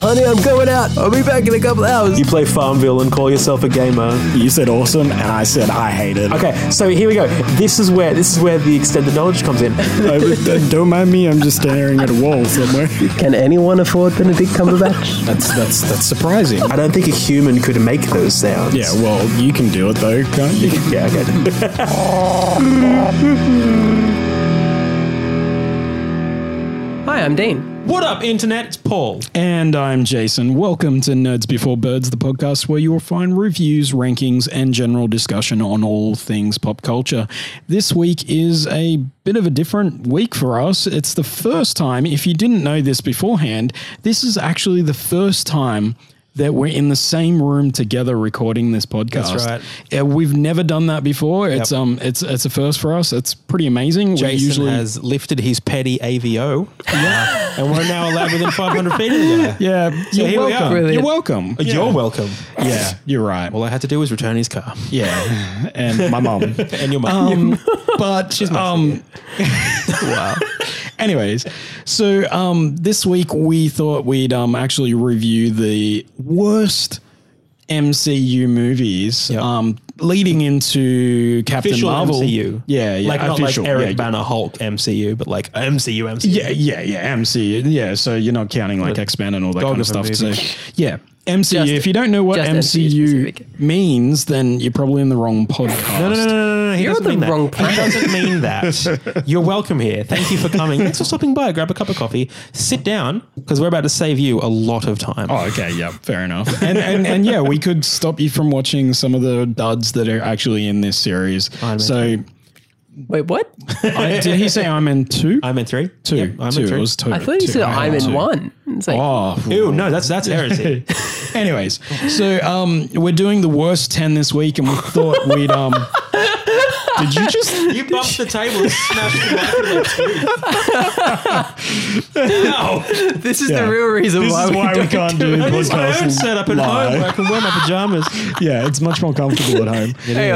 Honey, I'm going out. I'll be back in a couple hours. You play Farmville and call yourself a gamer. You said awesome, and I said I hate it. Okay, so here we go. This is where the extended knowledge comes in. Don't mind me. I'm just staring at a wall somewhere. Can anyone afford Benedict Cumberbatch? That's surprising. I don't think a human could make those sounds. Yeah, well, you can do it though, can't you? Yeah, okay. Hi, I'm Dean. What up, Internet? It's Paul. And I'm Jason. Welcome to Nerds Before Birds, the podcast where you will find reviews, rankings, and general discussion on all things pop culture. This week is a bit of a different week for us. It's the first time, if you didn't know this beforehand, this is actually the first time that we're in the same room together recording this podcast. That's right. We've never done that before. It's a first for us. It's pretty amazing. Jason has lifted his petty AVO. And we're now allowed within 500 feet of the guy. Yeah, here we are. You're welcome. You're welcome. Yeah, you're right. All I had to do was return his car. Yeah, and my mom. And your mum. But She's wow. Anyways, so this week we thought we'd actually review the worst MCU movies leading into Captain Official Marvel. MCU. Yeah. Like official, not like Eric Banner Hulk MCU, but like MCU. Yeah, MCU. Yeah, so you're not counting like X-Men and all that kind of stuff. So, yeah, MCU. If you don't know what MCU means, then you're probably in the wrong podcast. No. You're on the wrong planet. He doesn't mean that. You're welcome here. Thank you for coming. Thanks for stopping by. Grab a cup of coffee. Sit down, because we're about to save you a lot of time. Oh, okay. Yeah, fair enough. And yeah, we could stop you from watching some of the duds that are actually in this series. So, Wait, what? did he say Iron Man 2? I'm in 3. 2. Yep, I'm in 3. It was 2. I thought you said I'm in 2. 1. It's like, Oh, Ew, no, that's heresy. anyways, so we're doing the worst 10 this week, and we thought we'd Did you just? You bumped the table and smashed the mic. No. this is the real reason This why is we why we can't do I use my own podcasts setup at live. home where I can wear my pajamas. Yeah, it's much more comfortable at home.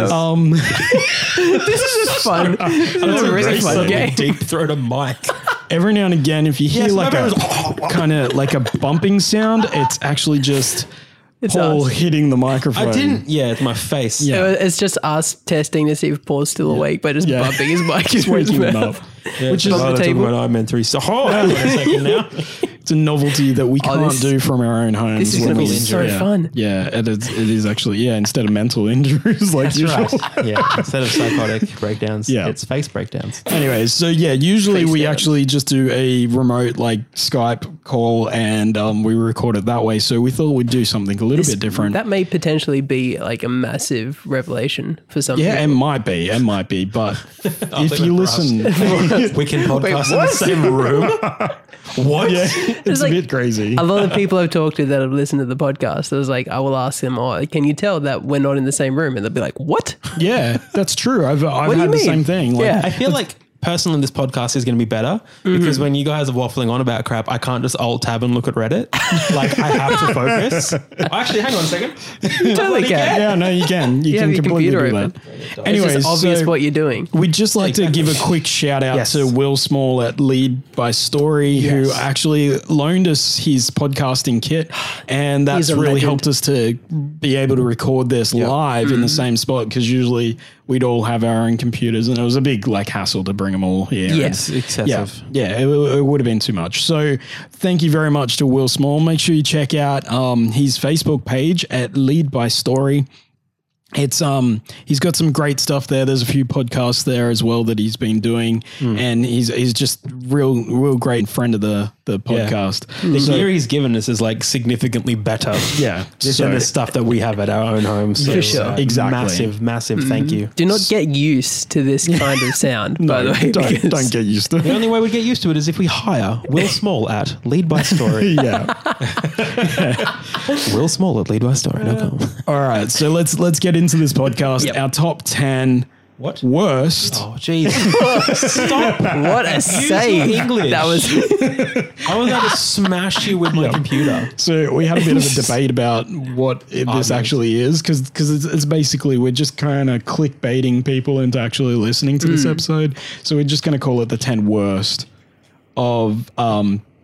This is just fun. This is a really fun game. Deep throat a mic. Every now and again, if you hear Yes, like my a kind of like a bumping sound, it's actually just Paul us. hitting the microphone. I didn't. Yeah, it's my face. Yeah. It's just us testing to see if Paul's still awake, but just bumping his mic. Just waking him up. Yeah, Which is on the table. I meant 3. So hold on a second now. It's a novelty that we can't this- do from our own homes. This is going to be so fun. Yeah, it is actually, instead of mental injuries like usual. Yeah, instead of psychotic breakdowns, it's face breakdowns. Anyways, so usually Face we down. actually just do a remote like Skype call and we record it that way. So we thought we'd do something a little bit different. That may potentially be like a massive revelation for some people. It might be, but if you listen, We can podcast in the same room. What? yeah, it's a like- bit crazy. A lot of people I've talked to that have listened to the podcast, I was like, I will ask them, can you tell that we're not in the same room? And they'll be like, what? Yeah, that's true. I've do you had the mean? same thing. Like, Yeah. I feel like personally this podcast is going to be better because when you guys are waffling on about crap, I can't just alt tab and look at Reddit. Like I have to focus. Actually, hang on a second. You totally can. Yeah, no, you can. You You can have your completely computer do open. that. Anyways, It's just obvious so what you're doing. we'd just like to give a quick shout out Yes. to Will Small at Lead by Story, who actually loaned us his podcasting kit, and that's He's a really legend. helped us to be able to record this live in the same spot, because usually we'd all have our own computers, and it was a big like hassle to bring them all here. Yeah. It's excessive. Yeah, it would have been too much. So thank you very much to Will Small. Make sure you check out his Facebook page at Lead by Story. It's he's got some great stuff there. There's a few podcasts there as well that he's been doing, and he's just real great friend of the podcast. The gear he's given us is like significantly better. Yeah, Than the stuff that we have at our own homes. So For sure. Exactly. Massive thank you. Do not get used to this kind of sound, by the way. because- don't get used to The it. only way we get used to it is if we hire Will Small at Lead by Story. Yeah. Will Small at leadbystory.com. All right, so let's get into this podcast. Yep. Our top 10 What? worst. Oh, jeez. Stop. What a save. English. That was I was about to smash you with my computer. So we had a bit of a debate about what this actually is, because it's basically we're just kind of clickbaiting people into actually listening to this episode. So we're just going to call it the 10 worst of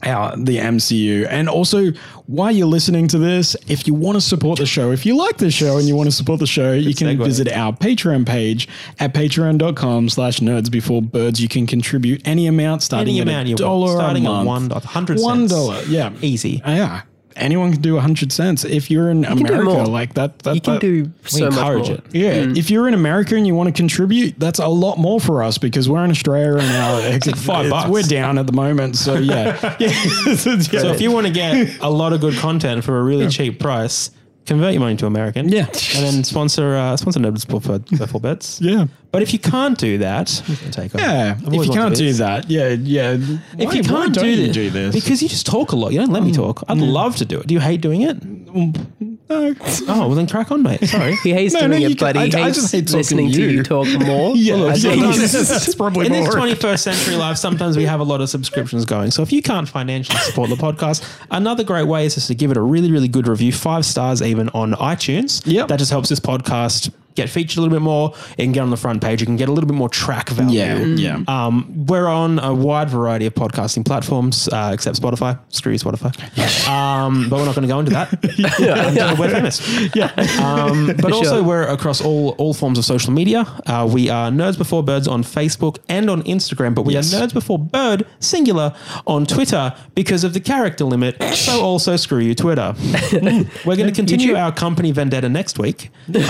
the MCU. And also, while you're listening to this, if you want to support the show, if you like the show and you want to support the show, you can visit our Patreon page at patreon.com/nerdsbeforebirds. You can contribute any amount, starting at $1 starting a month. at $100. $1, yeah. Easy. Yeah. Anyone can do 100 cents. If you're in America, like that, You can do so much encourage more. it. yeah. If you're in America and you want to contribute, that's a lot more for us because we're in Australia and now like $5. we're down at the moment. So yeah. So if you want to get a lot of good content for a really cheap price, convert your money to American. Yeah. And then sponsor Nerds Before Beds. Yeah. But if you can't do that, take over. Yeah. I've If always you can't wanted do this. that, yeah. If you can't don't do you this, do this? because you just talk a lot. You don't let me talk. I'd love to do it. Do you hate doing it? No. Oh, well then crack on, mate. Sorry. He hates No, doing you it, but can- he I hates just hate talking listening to to you. you talk more. Yeah, I think that's probably In more. this 21st century life, sometimes we have a lot of subscriptions going. So if you can't financially support the podcast, another great way is just to give it a really, really good review, 5 stars even on iTunes. Yep. That just helps this podcast get featured a little bit more. It can get on the front page. You can get a little bit more track value. Yeah. We're on a wide variety of podcasting platforms, except Spotify. Screw you, Spotify. But we're not going to go into that. Until we're famous. Yeah. But also sure. we're across all forms of social media. We are Nerds Before Birds on Facebook and on Instagram, but we are Nerds Before Bird, singular, on Twitter because of the character limit. So also screw you, Twitter. We're going to continue our company vendetta next week.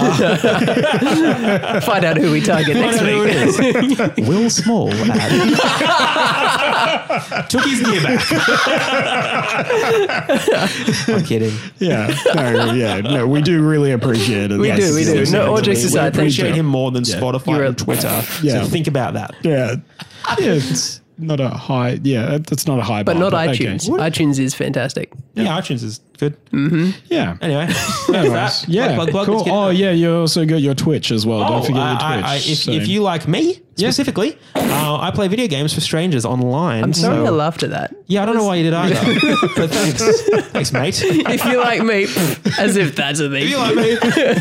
Find out who we target next week. Will Small took his gear back. I'm kidding. Yeah. No, we do really appreciate it. We do. No, all jokes We aside, thank appreciate you. him more than Spotify You're and Twitter. Yeah. So think about that. Yeah. Yeah, it's not a high. Yeah, it's not a high But bar. not okay. iTunes. iTunes is fantastic. Yeah, iTunes is good. Yeah. Anyway, Anyways, yeah. Plug, cool. let's get Oh, it. yeah. You also got your Twitch as well. Don't forget your Twitch. If you like me specifically, I play video games for strangers online. I'm sorry I laughed at that. Yeah, I don't know why you did either. But thanks, mate. If you like me, as if that's a thing. If you like me,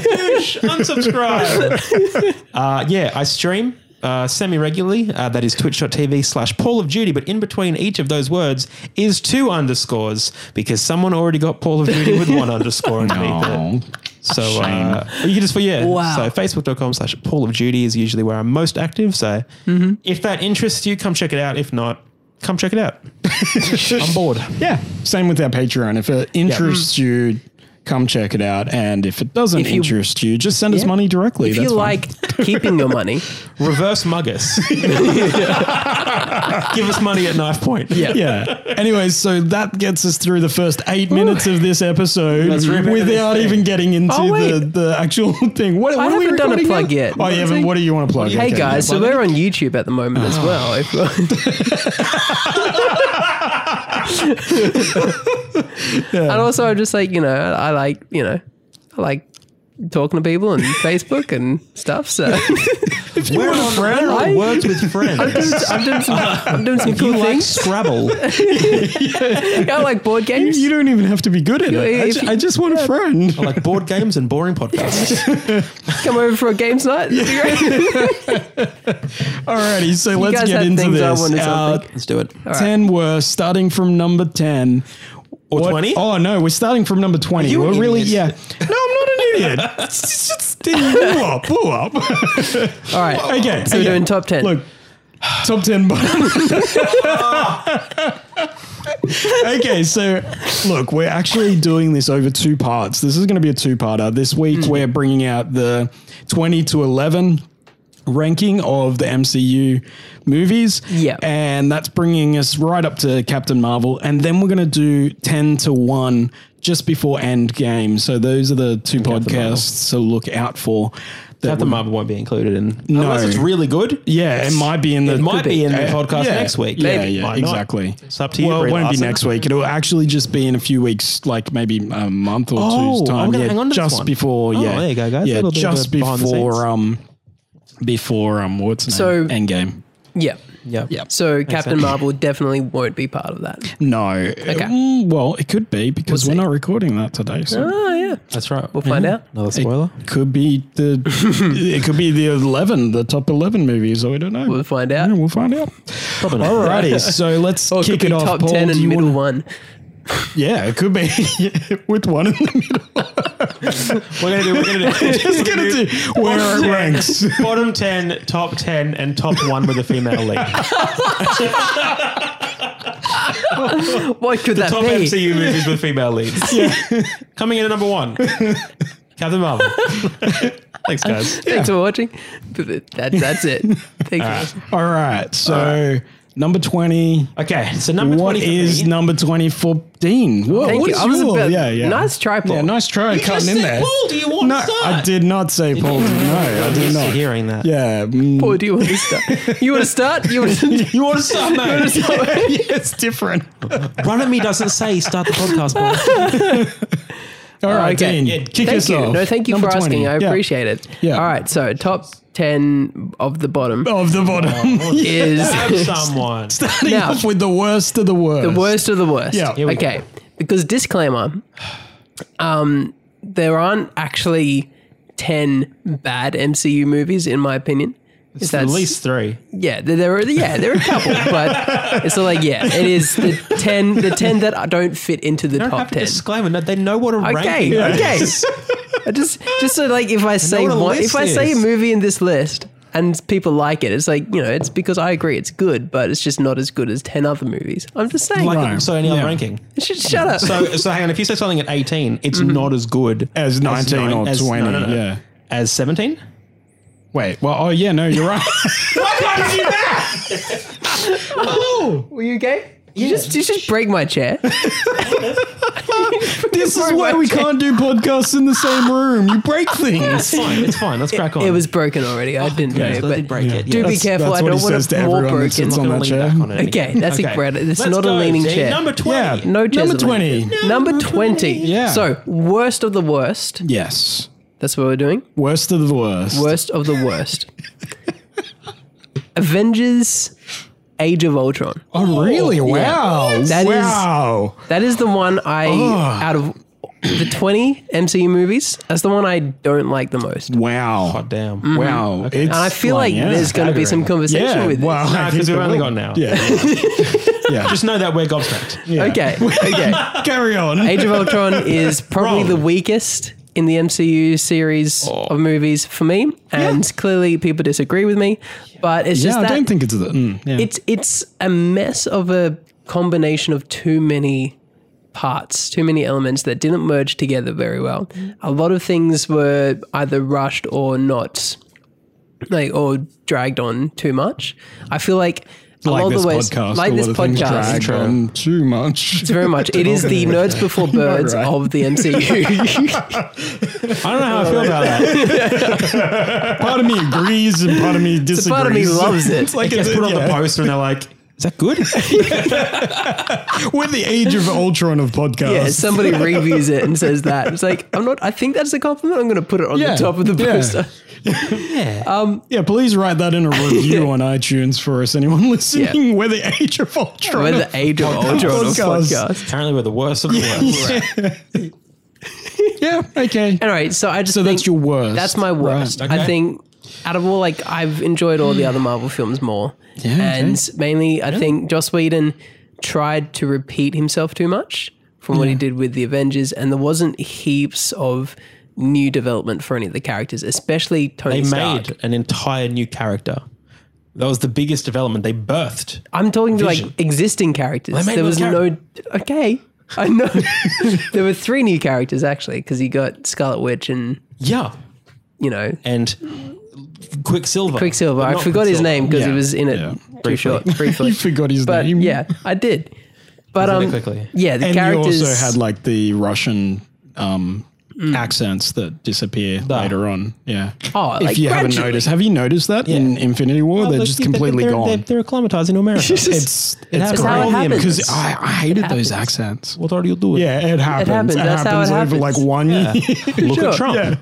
unsubscribe. I stream semi-regularly. That is twitch.tv/Paul of Duty. But in between each of those words is 2 underscores because someone already got Paul of Duty with 1 underscore underneath it. So you can just Wow. So facebook.com/Paul of Duty is usually where I'm most active. So if that interests you, come check it out. If not, come check it out. I'm bored. Yeah. Same with our Patreon. If it interests you, come check it out. And if it doesn't If you- interest you, just send us money directly. If That's you fine. like keeping your money, Reverse mug us. Give us money at knife point. Yeah. Anyways, so that gets us through the first 8 minutes of this episode Let's rip into without this thing. even getting into Oh, wait. the actual thing. What I are we haven't done a recording plug now? yet. Oh, you haven't. What do you want to plug? hey Okay. guys, so we're on YouTube at the moment as well. If And also, I'm just like, I like talking to people and Facebook and stuff. So We're on I- Words with Friends. I'm doing some If cool you like things. Scrabble, I like board games. You don't even have to be good at it. If I just want a friend. I like board games and boring podcasts. Come over for a games night. Alrighty, so You let's guys get had into things I this. wanted to Our think. Let's do it. 10 were starting from number 10. Or 20? Oh, no, we're starting from number 20. you We're an really, idiot? yeah. No, I'm not an idiot. Blew up. All right. Okay. So we're doing top 10. Look, top 10. Okay, so look, we're actually doing this over 2 parts. This is going to be a 2-parter. This week, we're bringing out the 20 to 11 ranking of the MCU movies. Yeah. And that's bringing us right up to Captain Marvel. And then we're going to do 10 to 1 just before Endgame. So those are the 2 podcasts to look out for. Captain Marvel won't be included in. No. Unless it's really good. Yeah, it might be in the... It might be in the podcast Yeah. next week. Yeah, Maybe. yeah, Might not. exactly. It's up to you. Well, it Brie won't be Larson. next week. It'll actually just be in a few weeks, like maybe a month or two's time. I'm gonna hang on to this just one. before. Oh, Yeah, there you go, guys. A Yeah, little bit of just behind the before what's the name? So- Endgame. Yeah. Yeah. Yeah. So Captain sense. Marvel definitely won't be part of that. No. Okay. Well, it could be because We'll we're see. not recording that today. So Oh yeah, That's right. we'll find out. Another spoiler. it could be it could be the top 11 movies. So we don't know. We'll find out. Yeah, we'll find out. Probably not. Alrighty, so let's Or it kick could it be off. top Paul, 10 do and you middle wanna- one. Yeah, it could be with one in the middle. We're gonna do Just gonna do where it ranks. bottom 10, top 10, and top 1 with a female lead. What could that Top be? MCU movies with female leads. Coming in at number 1, Captain Marvel. Thanks, guys. Thanks for watching. That's it. Thanks. All right, so number 20. Okay, so number What 20 for is me. number 20 for Dean? What, Thank what you. is I was your- about, yeah. Nice try, Paul. Yeah, nice try cutting just in said, there. Paul, do you want No, to start? I did not say Paul. No, I I'm did used to not. hearing that. Yeah. Paul, do you want to start? You want to start? You want to You want to start, mate? Yeah, it's different. Run at me doesn't say start the podcast, boy. All right, okay. Dean, Yeah, kick Thank us you. off. No, thank you Number for 20. asking. I Yeah. appreciate it. Yeah. All right, so top 10 of the bottom Of the bottom. is Have someone. Starting Now- off with the worst of the worst. the worst of the worst. Yeah. Here we Okay. Because disclaimer, there aren't actually 10 bad MCU movies in my opinion. It's at least 3. Yeah, there are a couple, but it's not like it is the 10 that don't fit into the Don't top have to 10. disclaimer. No, they know what a Okay, ranking okay. is. I just so like if I say what a one, if list I say a is. movie in this list and people like it, it's like, it's because I agree it's good, but it's just not as good as 10 other movies. I'm just saying. Right. So any other Yeah. ranking? Shut up. So hang on. If you say something at 18, it's not as good As 19 or 20, no. yeah. As 17. Wait, well, no, you're right. Were you okay? You just break my chair. This is why we can't do podcasts in the same room. You break things. It's fine. Let's crack on. It was broken already. I didn't tell you, So they did but break it. do Yeah. be careful. I what don't he want says to to more everyone that broken. sits on I'm that not gonna chair. lean back on it. Okay, that's Okay. incredible. It's Let's not go, a leaning Dean. chair. Number 20. Yeah. No chairs Number are leaning. 20. Number 20. Yeah. So, worst of the worst. Yes. That's what we're doing. Worst of the worst. Worst of the worst. Avengers Age of Ultron. Oh, really? Wow. That is- wow. That is the one out of the 20 MCU movies, that's the one I don't like the most. Wow. Hot damn. Wow. It's And I feel like there's going to be some conversation yeah. with Wow. this. Nah, because we've only got now. Yeah. Yeah. Just know that we're gobsmacked. Yeah. Okay. Carry on. Age of Ultron is probably Wrong. the weakest in the MCU series of movies for me, and clearly people disagree with me, but it's just I that don't think it's the. Yeah. it's a mess of a combination of too many parts, too many elements that didn't merge together very well. A lot of things were either rushed or not, or dragged on too much. I feel like a like lot this of the ways, podcast. like a this lot of things podcast, drag on too much. it's very much. It is the Nerds Before Birds Right. of the MCU. I don't know how I feel about that. Part of me agrees and part of me disagrees. Part of me loves it. It's like It gets put on the poster and they're like, is that good? We're the Age of Ultron of podcasts. Yeah, somebody reviews it and says that. It's like, I think that's a compliment. I'm going to put it on Yeah, the top of the yeah. poster. Yeah, please write that in a review on iTunes for us. Anyone listening? Yeah. We're the Age of Ultron. We're the Age of Ultron of podcast. Apparently we're the worst of the worst. Yeah, okay. Anyway, so I just So think that's your worst. That's my worst. Right. I think out of all, I've enjoyed all the other Marvel films more. Yeah, okay. And mainly, I think Joss Whedon tried to repeat himself too much from what he did with the Avengers, and there wasn't heaps of new development for any of the characters, especially Tony They Stark. made an entire new character. That was the biggest development. They birthed. I'm talking to Vision. existing characters. They made There was another okay. I know. There were 3 new characters actually, because you got Scarlet Witch and Yeah. And Quicksilver. Quicksilver. But I not forgot his Quicksilver. name because he Yeah. was in it Yeah. too Briefly. short, briefly. You forgot his But name. yeah, I did. But Say it quickly. yeah, the And characters. you also had like the Russian accents that disappear later on. Yeah. Oh, if like you haven't gradually. noticed, have you noticed that in Infinity War? They're just completely gone. They're acclimatized in America. It's That's how it happens. because I hated those happens. accents. What are you doing? Yeah, it happens. happens. That's how it over happens. like 1 year. Look Sure. at Trump. Yeah.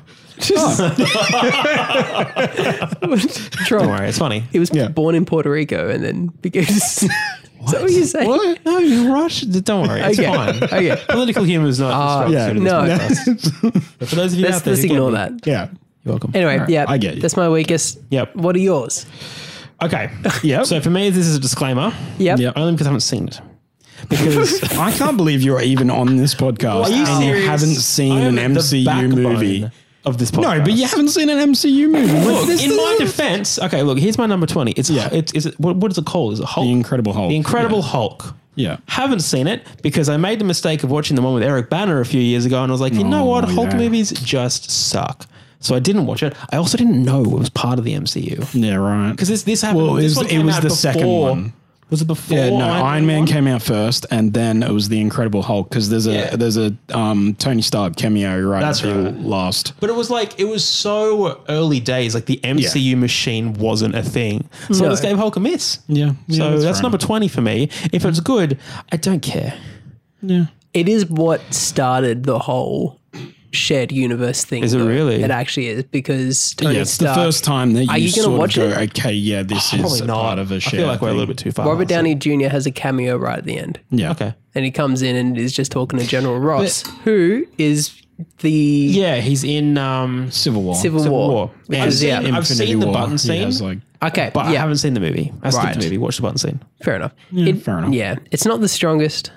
Trump. Don't worry, it's funny. He was born in Puerto Rico and then because. Is that what you're saying? What? No, you rush. Don't worry, it's Okay. fine. Okay. Political humor is not. the strong yeah. suit of this No. podcast. But for those of you out Let's, there, let's who get ignore me, that. Yeah. You're welcome. Anyway, Right, yeah, I get you. that's my weakest. Yep. What are yours? Okay. Yep. So for me, this is a disclaimer. Yep. Yep. Only because I haven't seen it. Because I can't believe you're even on this podcast Are you and serious? you haven't seen I an am the MCU backbone movie. of this podcast. No, but you haven't seen an MCU movie. Look, This in is- my defense, okay, look, here's my number 20. It's what is it called? Is it Hulk? The Incredible Hulk. The Incredible Hulk. Yeah. Haven't seen it because I made the mistake of watching the one with Eric Banner a few years ago, and I was like, you know what, Hulk yeah. movies just suck. So I didn't watch it. I also didn't know it was part of the MCU Yeah, right. because this happened. Well, this it one was, came it was out the second before- one. Was it before? Yeah, no, Iron Man 1? came out first, and then it was the Incredible Hulk because there's a Tony Stark cameo right That's until right. last. But it was so early days. Like the MCU machine wasn't a thing. So I No. just gave Hulk a miss. Yeah, So that's fair number enough. 20 for me. If it's good, I don't care. Yeah. It is what started the whole shared universe thing. Is it though. really? It actually is because Tony Yeah, it's the Stark, first time that Are you you gonna sort watch of go, it? okay, yeah, this is Probably a not. part of a I shared feel like we're a thing. little bit too far. Robert Downey Jr. has a cameo right at the end. Yeah. Okay. And he comes in and is just talking to General Ross, who is the Yeah, he's in Civil War. Civil War. I've Because, seen, yeah, I've Infinity seen the War. button Yeah, scene, it's like, okay, but I yeah, haven't seen the movie. I skipped Right. the movie. Watch the button scene. fair enough. fair enough. Yeah, it's not the strongest.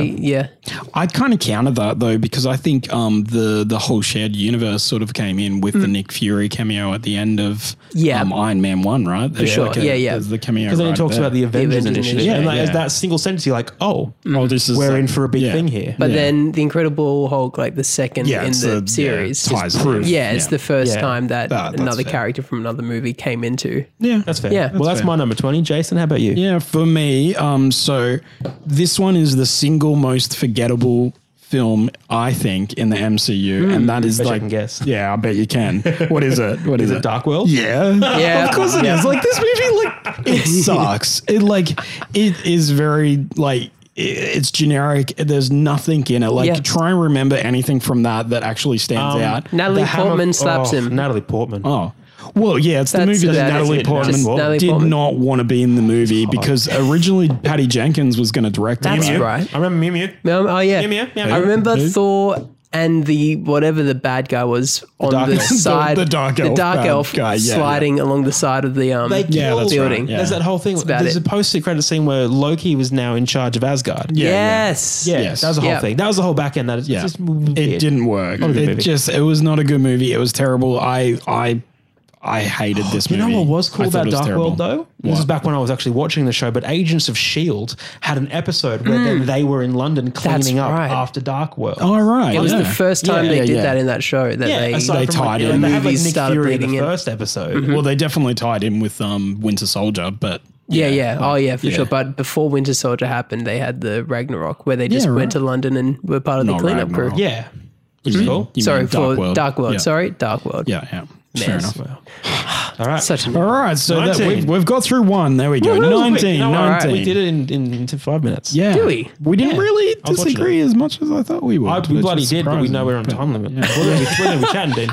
I'd kind of counter that though because I think the whole shared universe sort of came in with the Nick Fury cameo at the end of Yeah. Iron Man 1, right? There's sure. Yeah. There's the cameo Because then he right talks there. about the Avengers Avengers initiative. initiative. and like, Yeah, as yeah. that single sentence, you're like, oh, Oh, this is we're like- in for a big yeah. thing here. But then the Incredible Hulk, like the second in it's the a- series, ties is- in. yeah, it's the first Yeah. time that That's another fair. character from another movie came into. Yeah. That's fair. Yeah. Well, that's fair. my number 20. Jason, how about you? Yeah, for me, so this one is the single most forgettable film I think in the MCU, and that is Bet you like, can guess. yeah, I bet you can. What is it? What is Is it Dark World? Yeah, Yeah. of course it is. Like this movie, like it sucks. It is very like. It's generic. There's nothing in it. Like Yeah. try and remember anything from that actually stands out. Natalie The Hammer- Portman slaps oh, him. Natalie Portman. Oh. Well, yeah, it's the That's movie that about it. Natalie Just Portman Natalie did Portman. not want to be in the movie because originally Patty Jenkins was going to direct it. That's Mew. right. I remember Mew Mew. Oh yeah, Mew Mew, meow, I mew. remember Who? Thor and the whatever the bad guy was on Dark the Elf. side, The Dark Elf bad elf guy, yeah, sliding along the side of the They Yeah, killed that's building. right. Yeah. There's that whole thing. about There's it. a post-credit scene where Loki was now in charge of Asgard. Yeah, Yes. Yeah, Yes. that was the whole Yeah. thing. That was the whole back end. That is Yeah. just It didn't work. Not a good It movie. it was not a good movie. It was terrible. I hated this You movie. know what was I cool thought about it was Dark terrible. World though? This is back when I was actually watching the show, but Agents of S.H.I.E.L.D. had an episode where then they were in London cleaning up right. after Dark World. Oh, right. It was yeah. the first time Yeah, they yeah, did yeah. that in that show. That yeah, they aside they from tied like, in. they had like movies Nick started Fury in bleeding the in. first episode. Well, they definitely tied in with Winter Soldier, but Yeah. Oh, yeah, for Yeah. sure. But before Winter Soldier happened, they had the Ragnarok where they just Yeah, went right. to London and were part of the Not cleanup crew. Ragnarok. Yeah, which You is mean- cool. you Sorry mean for World. Dark World. Yeah. Sorry, Dark World. Yeah. Fair Mess. enough. All right. Such All right, so 19. we've got through one. There we go. Woo-hoo, 19. you know what? 19. We did it in 5 minutes. Yeah. Do we? We didn't Yeah. really I was watching disagree as much as I thought we would. We which bloody is did, but we know we're on surprising. time limit. We're going to be chatting,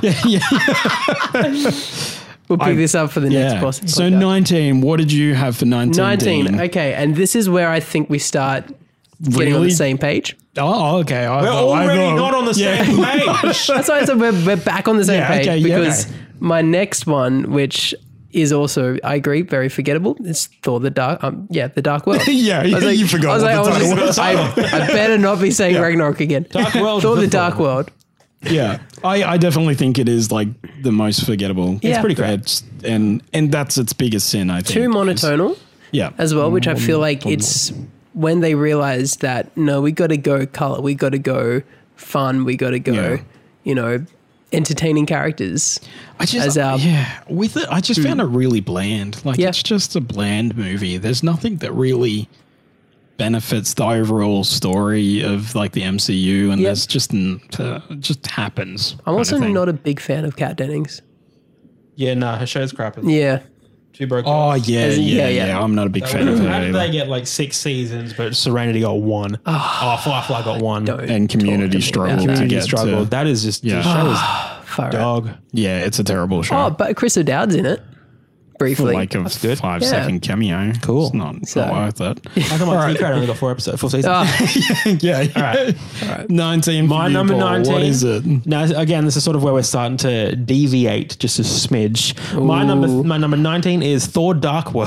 Ben. We'll pick this up for the next Yeah. podcast. So 19, what did you have for 19? 19. Dean? Okay. And this is where I think we start getting on Really? the same page. Oh, okay. We're already not on the same page. That's why I said we're back on the same Yeah, page okay, yeah, because okay. my next one, which is also, I agree, very forgettable, is Thor the Dark, the Dark World. Yeah, I was like, you forgot I was what like, the title was. I better not be saying Ragnarok again. Dark World. Thor the before. Dark World. Yeah, I definitely think it is like the most forgettable. Yeah. It's pretty great, and that's its biggest sin. I think Too monotonal Yeah, as well, which I feel like it's when they realized that, no, we got to go color, we got to go fun, we got to go, Yeah. Entertaining characters. I just as our- with it, I just found it really bland. Like Yeah. it's just a bland movie. There's nothing that really benefits the overall story of like the MCU, and Yep. there's just just happens. I'm also kind of thing. not a big fan of Kat Dennings. Yeah, nah, her show's crap. Yeah. She broke. Oh yeah, As in- yeah, yeah, yeah. yeah. I'm not a big fan of How her did they either. get like 6 seasons, but Serenity got 1? Firefly got 1. Don't And Community talk to me about struggled that. to Community get struggle. to. That is just Yeah. the show is Far out. dog. Yeah, it's a terrible show. Oh, but Chris O'Dowd's in it. For Briefly. like a good. 5-second cameo. Cool. It's not So- worth it. How come my T-Crowd only got 4 seasons? yeah. All right. 19. My for you, number Paul. 19. What is it? Now, again, this is sort of where we're starting to deviate just a smidge. My number 19 is Thor: Dark World.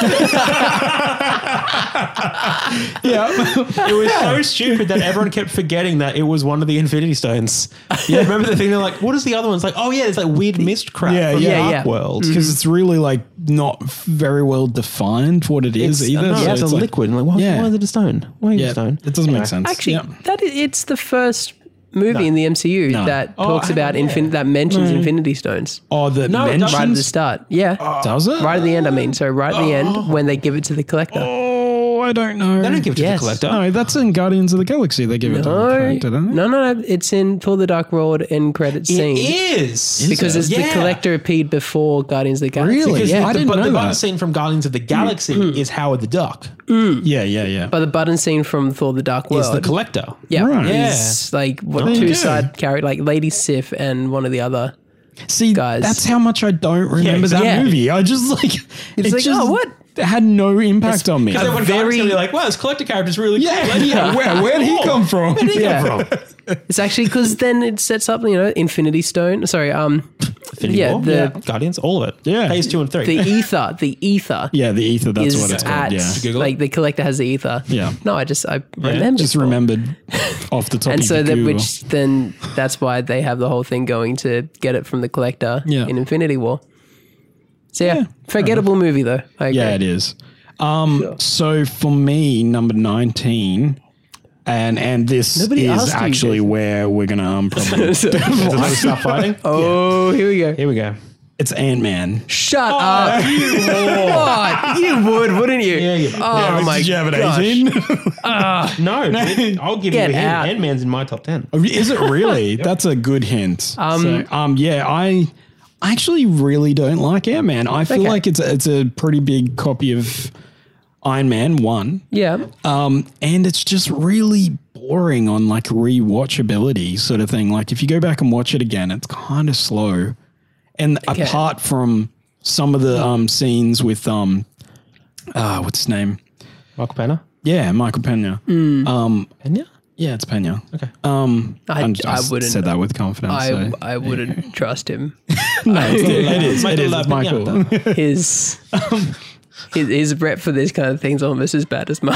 Yeah. It was so stupid that everyone kept forgetting that it was one of the Infinity Stones. Yeah, remember the thing? They're like, "What is the other one?" It's like, "Oh yeah, it's like weird mist crap Yeah, from yeah, Dark yeah. World." Because it's really like not very well defined what it is either. No, So it's a like- liquid. I'm like, Yeah. why is it a stone? Why is it Yeah, a stone? it doesn't make sense. Actually, Yeah. it's the first movie in the MCU No. that Oh, talks hang about on, that mentions Infinity Stones. Oh, that No, it doesn't. Right at the mentions. start. Yeah. Does it? Right at the end, I mean. So right at the end when they give it to the collector. Oh, I don't know. They don't give it to Yes. the collector. No, that's in Guardians of the Galaxy. They give it to the No, character, don't they? no, it's in Thor: The Dark World end credit scene. It is Because it's Yeah. the collector appeared before Guardians of the Galaxy. Really? Because Yeah. I didn't but know the button that. scene from Guardians of the Galaxy is Howard the Duck. Yeah, yeah, yeah. But the button scene from Thor: The Dark World Is the collector? yeah, Right. is like what There you two go. side character like Lady Sif and one of the other. See, guys. that's how much I don't remember exactly. that Yeah. movie. I just like It's like, oh, what? It had no impact on me. Because everyone very- very like, wow, this collector character's really cool. Yeah, yeah. Where'd he come from? Yeah. It's actually because then it sets up, Infinity Stone. Sorry, Infinity yeah, War? the- Guardians, all of it. Yeah. Phase 2 and 3. the ether. Yeah, the ether. That's is what it's at called. Yeah, Google it? like the collector has the ether. Yeah. No, I remember. just remembered off the top. And of so your that Google. which then that's why they have the whole thing going to get it from the collector Yeah. in Infinity War. So yeah, Yeah, forgettable movie though. I agree. Yeah, it is. Sure. So for me, number 19, and this Nobody is asked you, actually Jason. where we're gonna probably. Stop fighting. Oh, here we go. Here we go. It's Ant-Man. Shut up. What? You would, wouldn't you? Yeah, you- Oh my Did you have an gosh. 18? No, I'll give Get you a hint. out. Ant-Man's in my top 10. Is it really? That's a good hint. Yeah, I actually really don't like Ant-Man. I feel Okay. like it's a pretty big copy of Iron Man 1. Yeah. And it's just really boring on like rewatchability sort of thing. Like if you go back and watch it again, it's kind of slow. And Okay. apart from some of the scenes with what's his name? Michael Pena? Yeah, Michael Pena. Pena? Yeah, it's Pena. Okay. I wouldn't. said that with confidence. so. I wouldn't trust him. No, it is. Michael It is. La It's Michael. Piñata. His rep for this kind of thing's almost as bad as mine.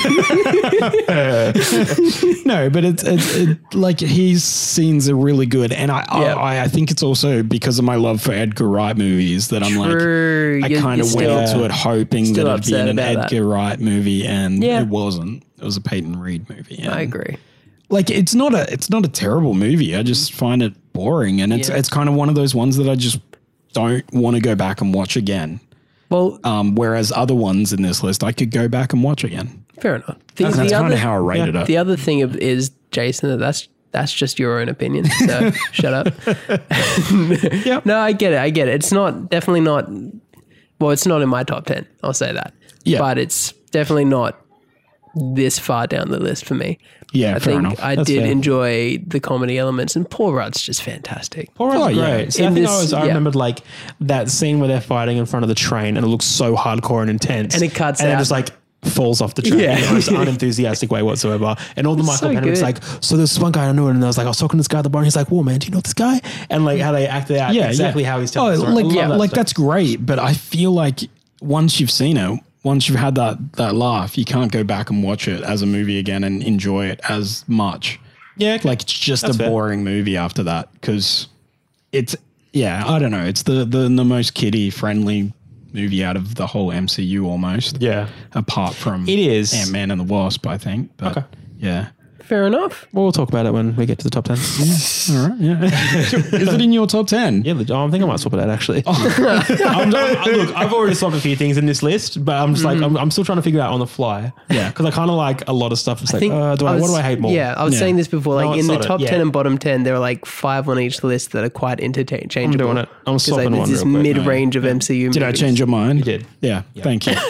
No, but it's like his scenes are really good, and I think it's also because of my love for Edgar Wright movies that I'm True. like I You're- kind of you're went still- into it hoping that still it'd be upset an about that. Edgar Wright movie, and Yeah. it wasn't. It was a Peyton Reed movie. And I agree. Like it's not a terrible movie. I just find it boring, and it's Yeah. it's kind of one of those ones that I just don't want to go back and watch again. Well, Whereas other ones in this list, I could go back and watch again. fair enough. That's kind of how I rated it. The other thing is, Jason, that's just your own opinion. So shut up. Yep. No, I get it. It's definitely not. Well, it's not in my top 10. I'll say that. Yeah. But it's definitely not this far down the list for me. Yeah, I fair think enough. I That's did fair. enjoy the comedy elements, and Paul Rudd's just fantastic. Paul Rudd's Oh, yeah. great. See, I In think this- I yeah. remembered like that scene where they're fighting in front of the train and it looks so hardcore and intense. And it cuts and out. it just like falls off the train Yeah. in the most unenthusiastic way whatsoever. And all the It's Michael so Pena was good. like, so there's one guy I know, and I was like, I was talking to this guy at the bar, and he's like, whoa, man, do you know this guy? And like how they acted out exactly how he's telling the story. I love that like stuff. that's great, but I feel like once you've seen it, once you've had that laugh, you can't go back and watch it as a movie again and enjoy it as much. Yeah, okay. Like it's just That's a fair. boring movie after that because it's I don't know, it's the most kiddie friendly movie out of the whole MCU almost. Yeah. Apart from It is. Ant-Man and the Wasp, I think. But Okay. yeah. Fair enough. Well, we'll talk about it when we get to the top 10. All right. Yeah. Is it in your top 10? Yeah, I think I might swap it out actually. Look, I've already swapped a few things in this list, but I'm just like, I'm still trying to figure out on the fly. Yeah. Because I kind of like a lot of stuff. It's like, think what do I hate more? Yeah, I was Yeah. saying this before. Like No, in it's the not top it. 10 Yeah. and bottom 10, there are like 5 on each list that are quite interchangeable. I'm doing it. I'm 'Cause, swapping like, one there's this real quick. mid-range of MCU Did I movies. change your mind? You did. Yeah. Thank you.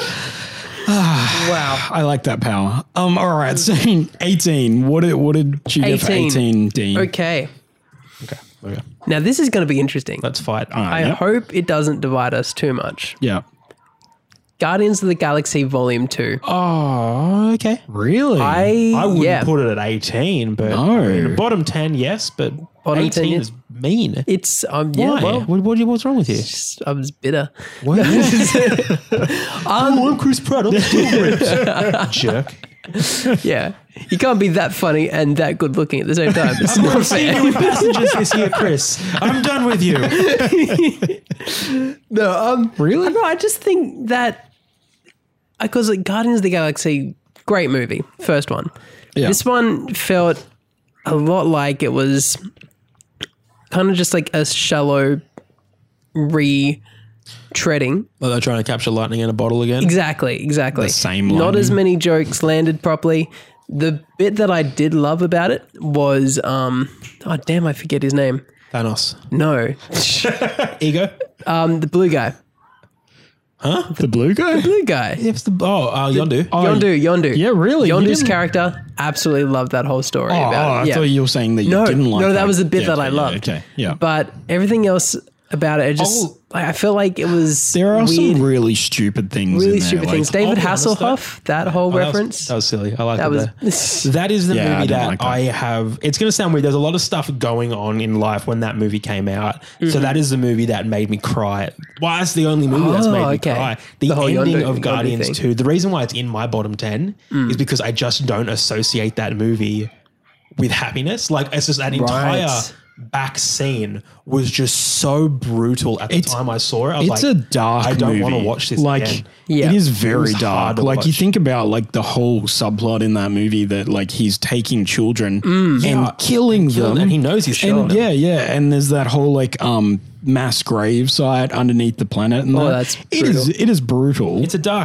Wow. I like that power. All right. So 18. What did you get for 18, Dean? Okay. Okay. Now this is going to be interesting. Let's fight. I hope it doesn't divide us too much. Yeah. Guardians of the Galaxy Volume 2. Oh, okay. Really? I wouldn't put it at 18, but No. I mean, bottom 10, yes, but Bottom 18 10, is mean. It's Why? yeah, well, What's wrong with you? I was bitter. I'm Chris Pratt. I'm still ripped. Jerk. Yeah. You can't be that funny and that good looking at the same time. It's not fair. with passengers this year, Chris. I'm done with you. No, Really? No, I just think that because like Guardians of the Galaxy, great movie, first one. Yeah. This one felt a lot like it was kind of just like a shallow retreading. Well, they're trying to capture lightning in a bottle again. Exactly. The same Not as lightning. many jokes landed properly. The bit that I did love about it was, oh damn, I forget his name. Thanos. No, Ego. the blue guy. The blue guy? Blue guy. It's the Yondu. Yondu. Yeah, really? You Yondu's didn't- character, absolutely loved that whole story Oh, about I it. Yeah. thought you were saying that you No, didn't like no, that that was the bit Yeah, that I okay, loved. Yeah, okay, yeah. But everything else about it, I feel like it was There are weird, some really stupid things really in there. stupid like- things. David I'll be honest, Hasselhoff, that whole reference. That was silly. I like That that. was That is the Yeah, I movie didn't that like that. I have. It's going to sound weird. There's a lot of stuff going on in life when that movie came out. So that is the movie that made me cry. Well, that's the only movie that's made me okay. cry. The The whole ending Yondu of Guardians thing. 2, the reason why it's in my bottom 10 is because I just don't associate that movie with happiness. Like, it's just that entire back scene was just so brutal at the time I saw it. I was It's like, a dark I don't want to movie. watch this like, again. Yeah. It is It very was hard dark. to Like you watch. think about like the whole subplot in that movie that like he's taking children and killing them. And he knows he's killing them. Yeah. And there's that whole like mass grave site underneath the planet. And that's it is brutal. It's a dark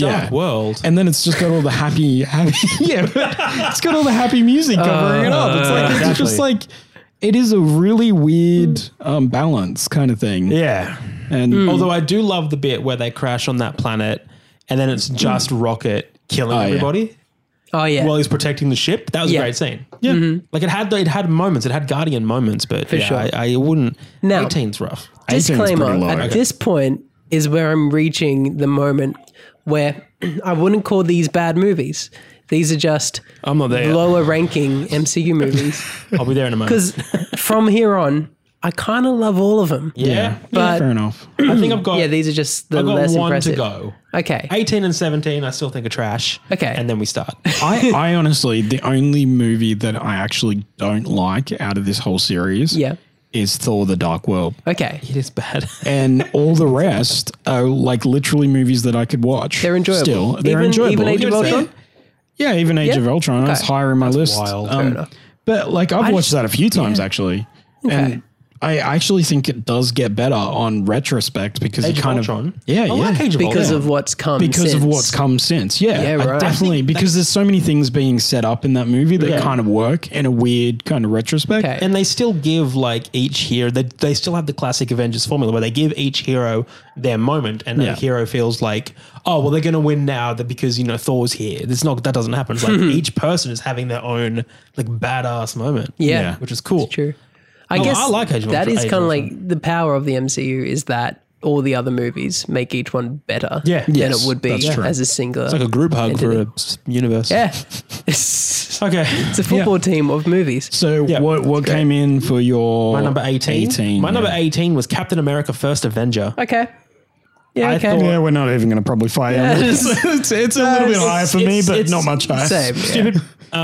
world. And then it's just got all the happy yeah, but it's got all the happy music covering it up. It's like it's just like it is a really weird balance kind of thing. Yeah. And Although I do love the bit where they crash on that planet and then it's just Rocket killing yeah. everybody Oh yeah. while he's protecting the ship. That was Yeah. a great scene. Yeah. Like it had moments, it had Guardian moments, but For sure. I wouldn't. Now- 18's rough. 18's pretty Disclaimer, low. at Okay. this point is where I'm reaching the moment where I wouldn't call these bad movies. These are just I'm not there yet. lower ranking MCU movies. I'll be there in a moment. Because from here on, I kind of love all of them. Yeah. But fair enough. I think I've got yeah, these are just the I've got less one impressive. to go. Okay. 18 and 17 I still think are trash. Okay. And then we start. I honestly, the only movie that I actually don't like out of this whole series Yeah. is Thor: The Dark World. Okay. It is bad. And all the rest are like literally movies that I could watch. They're enjoyable. Still, they're Even- enjoyable. even Age of Ultron? Yeah, even Age Yeah? of Ultron. That's Okay. higher in my list. wild. Fair enough. But like I've I watched just- that a few times actually. Okay. And I actually think it does get better on retrospect because Age it of kind Ultron? of yeah, I yeah. like Age of Because Ultron. of what's come because of since. what's come since. Yeah, Yeah, right. definitely. Because there's so many things being set up in that movie that kind of work in a weird kind of retrospect. Okay. And they still give like each hero, they still have the classic Avengers formula where they give each hero their moment and Yeah. the hero feels like, oh, well, they're going to win now because, Thor's here. That doesn't happen. It's like each person is having their own like badass moment. Yeah. Which is cool. It's true. I Oh, guess I like Age of that Ultron- is Age kind of of like the power of the MCU is that all the other movies make each one better Yeah. than Yes, it would be that's true. as a single. It's like a group hug for a universe. Yeah. It's Okay. a football team of movies. So Yeah. what came in for your My number 18. My number yeah. 18 was Captain America First Avenger. Okay. Yeah, I okay. thought- Yeah, we're not even going to probably fight. it's a little bit higher for me, but not much higher. Same. Stupid.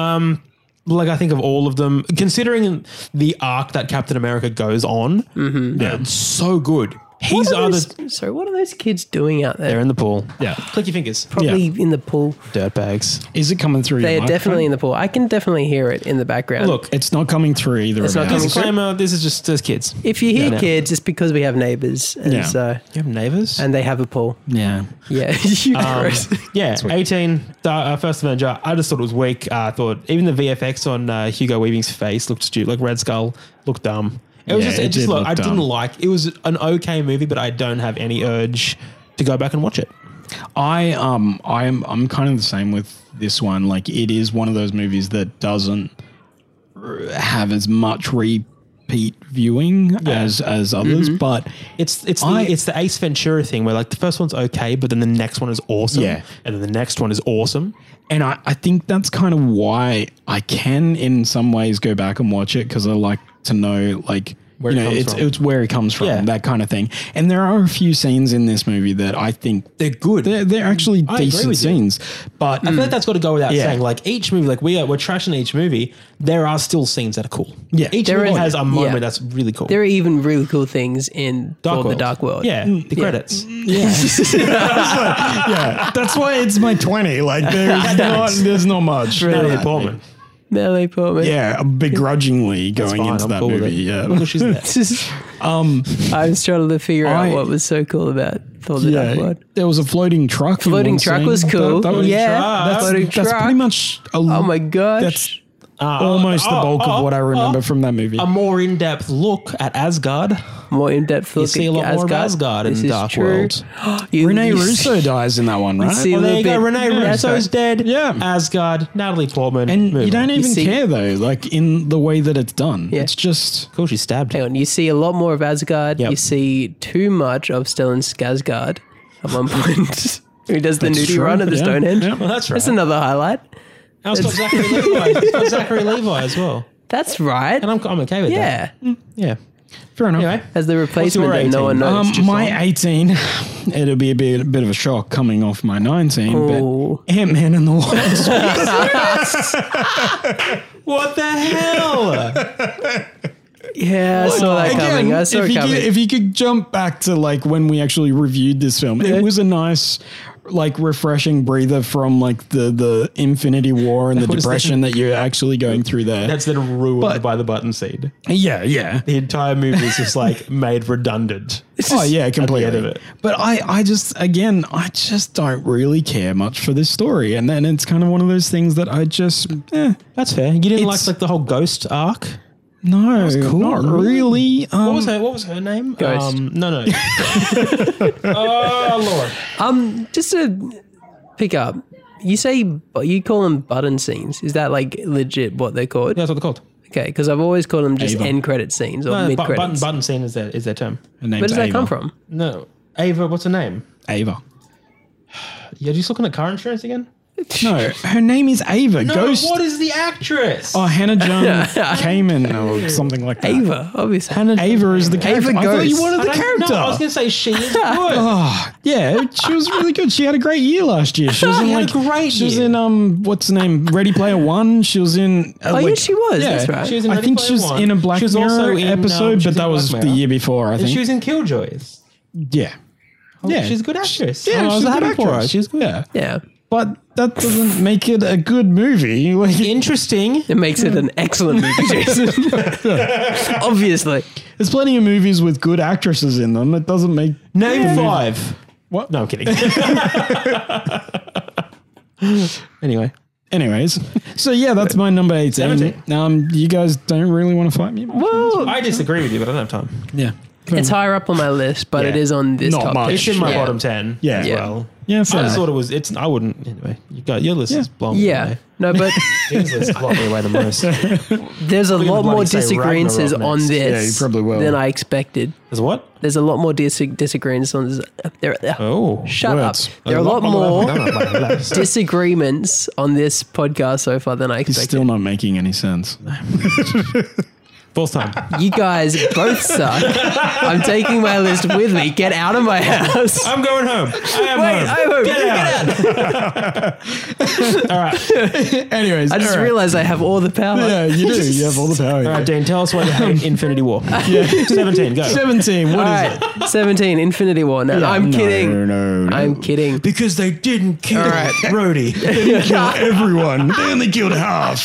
Like I think of all of them, considering the arc that Captain America goes on, it's so good. He's What are either what are those kids doing out there? they're in the pool. Yeah. Click your fingers. Probably in the pool. Dirtbags. Is it coming through? They your are definitely in microphone? the pool. I can definitely hear it in the background. Look, It's not coming through either. It's of not ours. coming through. disclaimer, this is just as kids. if you hear no. kids, it's because we have neighbors, and Yeah. so You have neighbors? and they have a pool. Yeah. Yeah, you Yeah, 18, First Avenger. I just thought it was weak. I thought even the VFX on Hugo Weaving's face looked stupid. Like Red Skull looked dumb. It was Yeah, just, it it just did look, look I didn't dumb. like. It was an okay movie, but I don't have any urge to go back and watch it. I'm kind of the same with this one. Like, it is one of those movies that doesn't have as much repeat viewing as others, but It's the Ace Ventura thing where like the first one's okay, but then the next one is awesome. Yeah. And then the next one is awesome. and I think that's kind of why I can in some ways go back and watch it, because I like to know like Where you it know comes from. it's where it comes from, Yeah. that kind of thing. And there are a few scenes in this movie that I think They're good. They're actually I agree decent with you. scenes, but I feel like that's got to go without Yeah. saying. Like each movie, like we're trashing each movie. There are still scenes that are cool. Yeah. each There movie is- has a moment yeah. that's really cool. there are even really cool things in Thor: The Dark World. Yeah, the credits. yeah, that's why it's my 20. Like there's not much. Natalie Portman. Natalie Portman. Yeah, begrudgingly going Fine, into I'm that cool with movie. it. Yeah, Look, she's there. I was trying to figure out I- what was so cool about Thor: The Dark yeah. World. There was a floating truck. in Floating one truck scene. was cool. That was, Yeah, that's, floating that's truck. pretty much. Oh my gosh. That's almost the bulk of what I remember from that movie. A more in-depth look at Asgard. More in-depth look You see a lot more of Asgard in This is Dark true. World. Renee Russo dies in that one, right? see a Well, there little you go. bit. Renee Yeah, Russo's sorry. dead. Yeah. Asgard, Natalie Portman. And Move you don't on. even see- care though, like in the way that it's done. Yeah. It's just Cool, she's stabbed. Hang on, you see a lot more of Asgard. Yep. You see too much of Stellan Skarsgård at one point. Who does the That's nudie true. run at the Yeah. Stonehenge? Yeah. Well, that's right. That's another highlight. And it's got Zachary Levi. It's got Zachary Levi as well. That's right. And I'm okay with that. Yeah. Yeah. fair enough. Anyway. As the replacement your that no 18? one knows. Just My on. 18, it'll be a bit of a shock coming off my 19, Oh. but Ant-Man and the Wasp. What the hell? Yeah, I saw that coming. I saw if it you coming. if you could jump back to like when we actually reviewed this film, Yeah. it was a nice, like refreshing breather from like the Infinity War and the was depression that you're actually going through there. That's then ruined But- by the button seed. yeah. The entire movie is just like made redundant. Oh yeah, completely. end of it. But I just don't really care much for this story, and then it's kind of one of those things that I just That's fair. You didn't It's- like the whole ghost arc? no, cool. not really. What was her name? Ghost. No. Oh Lord. Just to pick up, you call them button scenes. Is that like legit what they're called? Yeah, that's what they're called. Okay, because I've always called them just Ava. end credit scenes or No, mid button credits. button scene is their term. Her name's Where does that Ava. come from? No. Ava, what's her name? Ava. You're just looking at car insurance again? No, her name is Ava. Ghost. what is the actress? Oh, Hannah John Kamen or something like that. Ava, obviously. Ava is the character. Ava I thought you Ghost. wanted the character. No, I was going to say she is good. Oh, yeah, she was really good. She had a great year last year. She was in had a great She was year. in what's the name? Ready Player One. She was in. yeah, she was. That's right. She was in I Ready think Player she was One. in a Black She was also Mirror in, episode, she but was that in was Black the Mirror. year before. I And think. she was in Killjoys. Yeah. Yeah. She's a good actress. Yeah, I was she's a good happy for her. actress. She's good. Yeah. Yeah. But that doesn't make it a good movie. Like, Interesting. It makes it an excellent movie, Jason. Obviously. there's plenty of movies with good actresses in them. It doesn't make Name 5. what. No, I'm kidding. Anyway. Anyways, so yeah, that's my number 18. 17. You guys don't really want to fight me? Well, I disagree with you, but I don't have time. Yeah. it's higher up on my list, but Yeah. it is on this Not top much. 10. It's in my Yeah. bottom 10 Yeah. as Yeah. well. Yeah, I fair. just thought it was, I wouldn't, anyway. Your list is blowing me Yeah. away. No, but His list is blowing me away the most. there's a lot more bloody say disagreements Ragnarok on next. this Yeah, you probably will. than I expected. There's what? There's a lot more disagreements on this. Oh. Shut words. up. There are a lot more Disagreements. disagreements on this podcast so far than I He's expected. still not making any sense. Fourth time. You guys both suck. I'm taking my list with me. Get out of my house. I'm going home. I am Wait, home. I'm home. Get out. All right. Anyways, I just realized I have all the power. Yeah, you do. You have all the power. All right, Dean, tell us why you hate Infinity War. Yeah. 17, go. 17. What All is right, 17, Infinity War. No, I'm kidding. No. I'm kidding. Because they didn't kill All right. Rhodey. Kill everyone. They only killed half.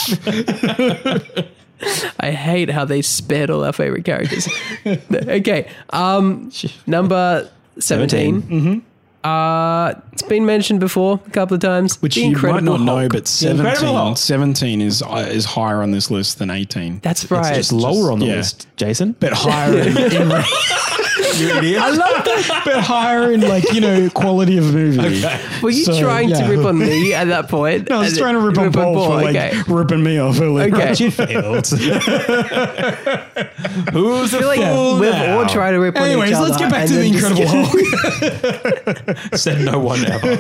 I hate how they spared all our favorite characters. Okay, number 17. Mm-hmm. It's been mentioned before a couple of times. Which The you might Incredible not know, Hulk. but Incredible Hulk. 17 is higher on this list than 18. That's right. It's just lower on the yeah. list, Jason. But higher in You idiot. I love that. but higher in quality of movie. Were you So, trying to yeah. rip on me at that point? No, I was trying to rip on Paul for ripping me off earlier. Okay. You failed. Who's I feel like we've all tried to rip on each Anyways, other. let's get back and to the then just Incredible Hulk. Said no one ever.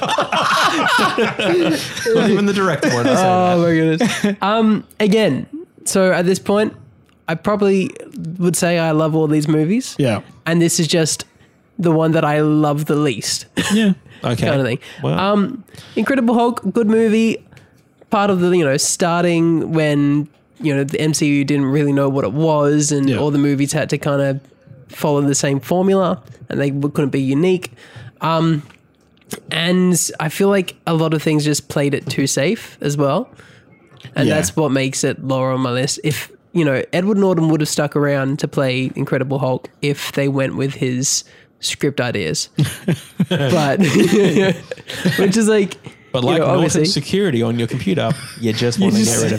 Not even the director one. Oh my goodness. Again, so at this point, I probably would say I love all these movies. Yeah. And this is just the one that I love the least. Yeah. Okay. Kind of thing. Well. Incredible Hulk, good movie. Part of the, starting when, the MCU didn't really know what it was and Yeah. all the movies had to kind of follow the same formula and they couldn't be unique. And I feel like a lot of things just played it too safe as well. And Yeah. that's what makes it lower on my list. If, Edward Norton would have stuck around to play Incredible Hulk if they went with his script ideas. But, which is like, But like obviously. Norton security on your computer, you just want to get rid of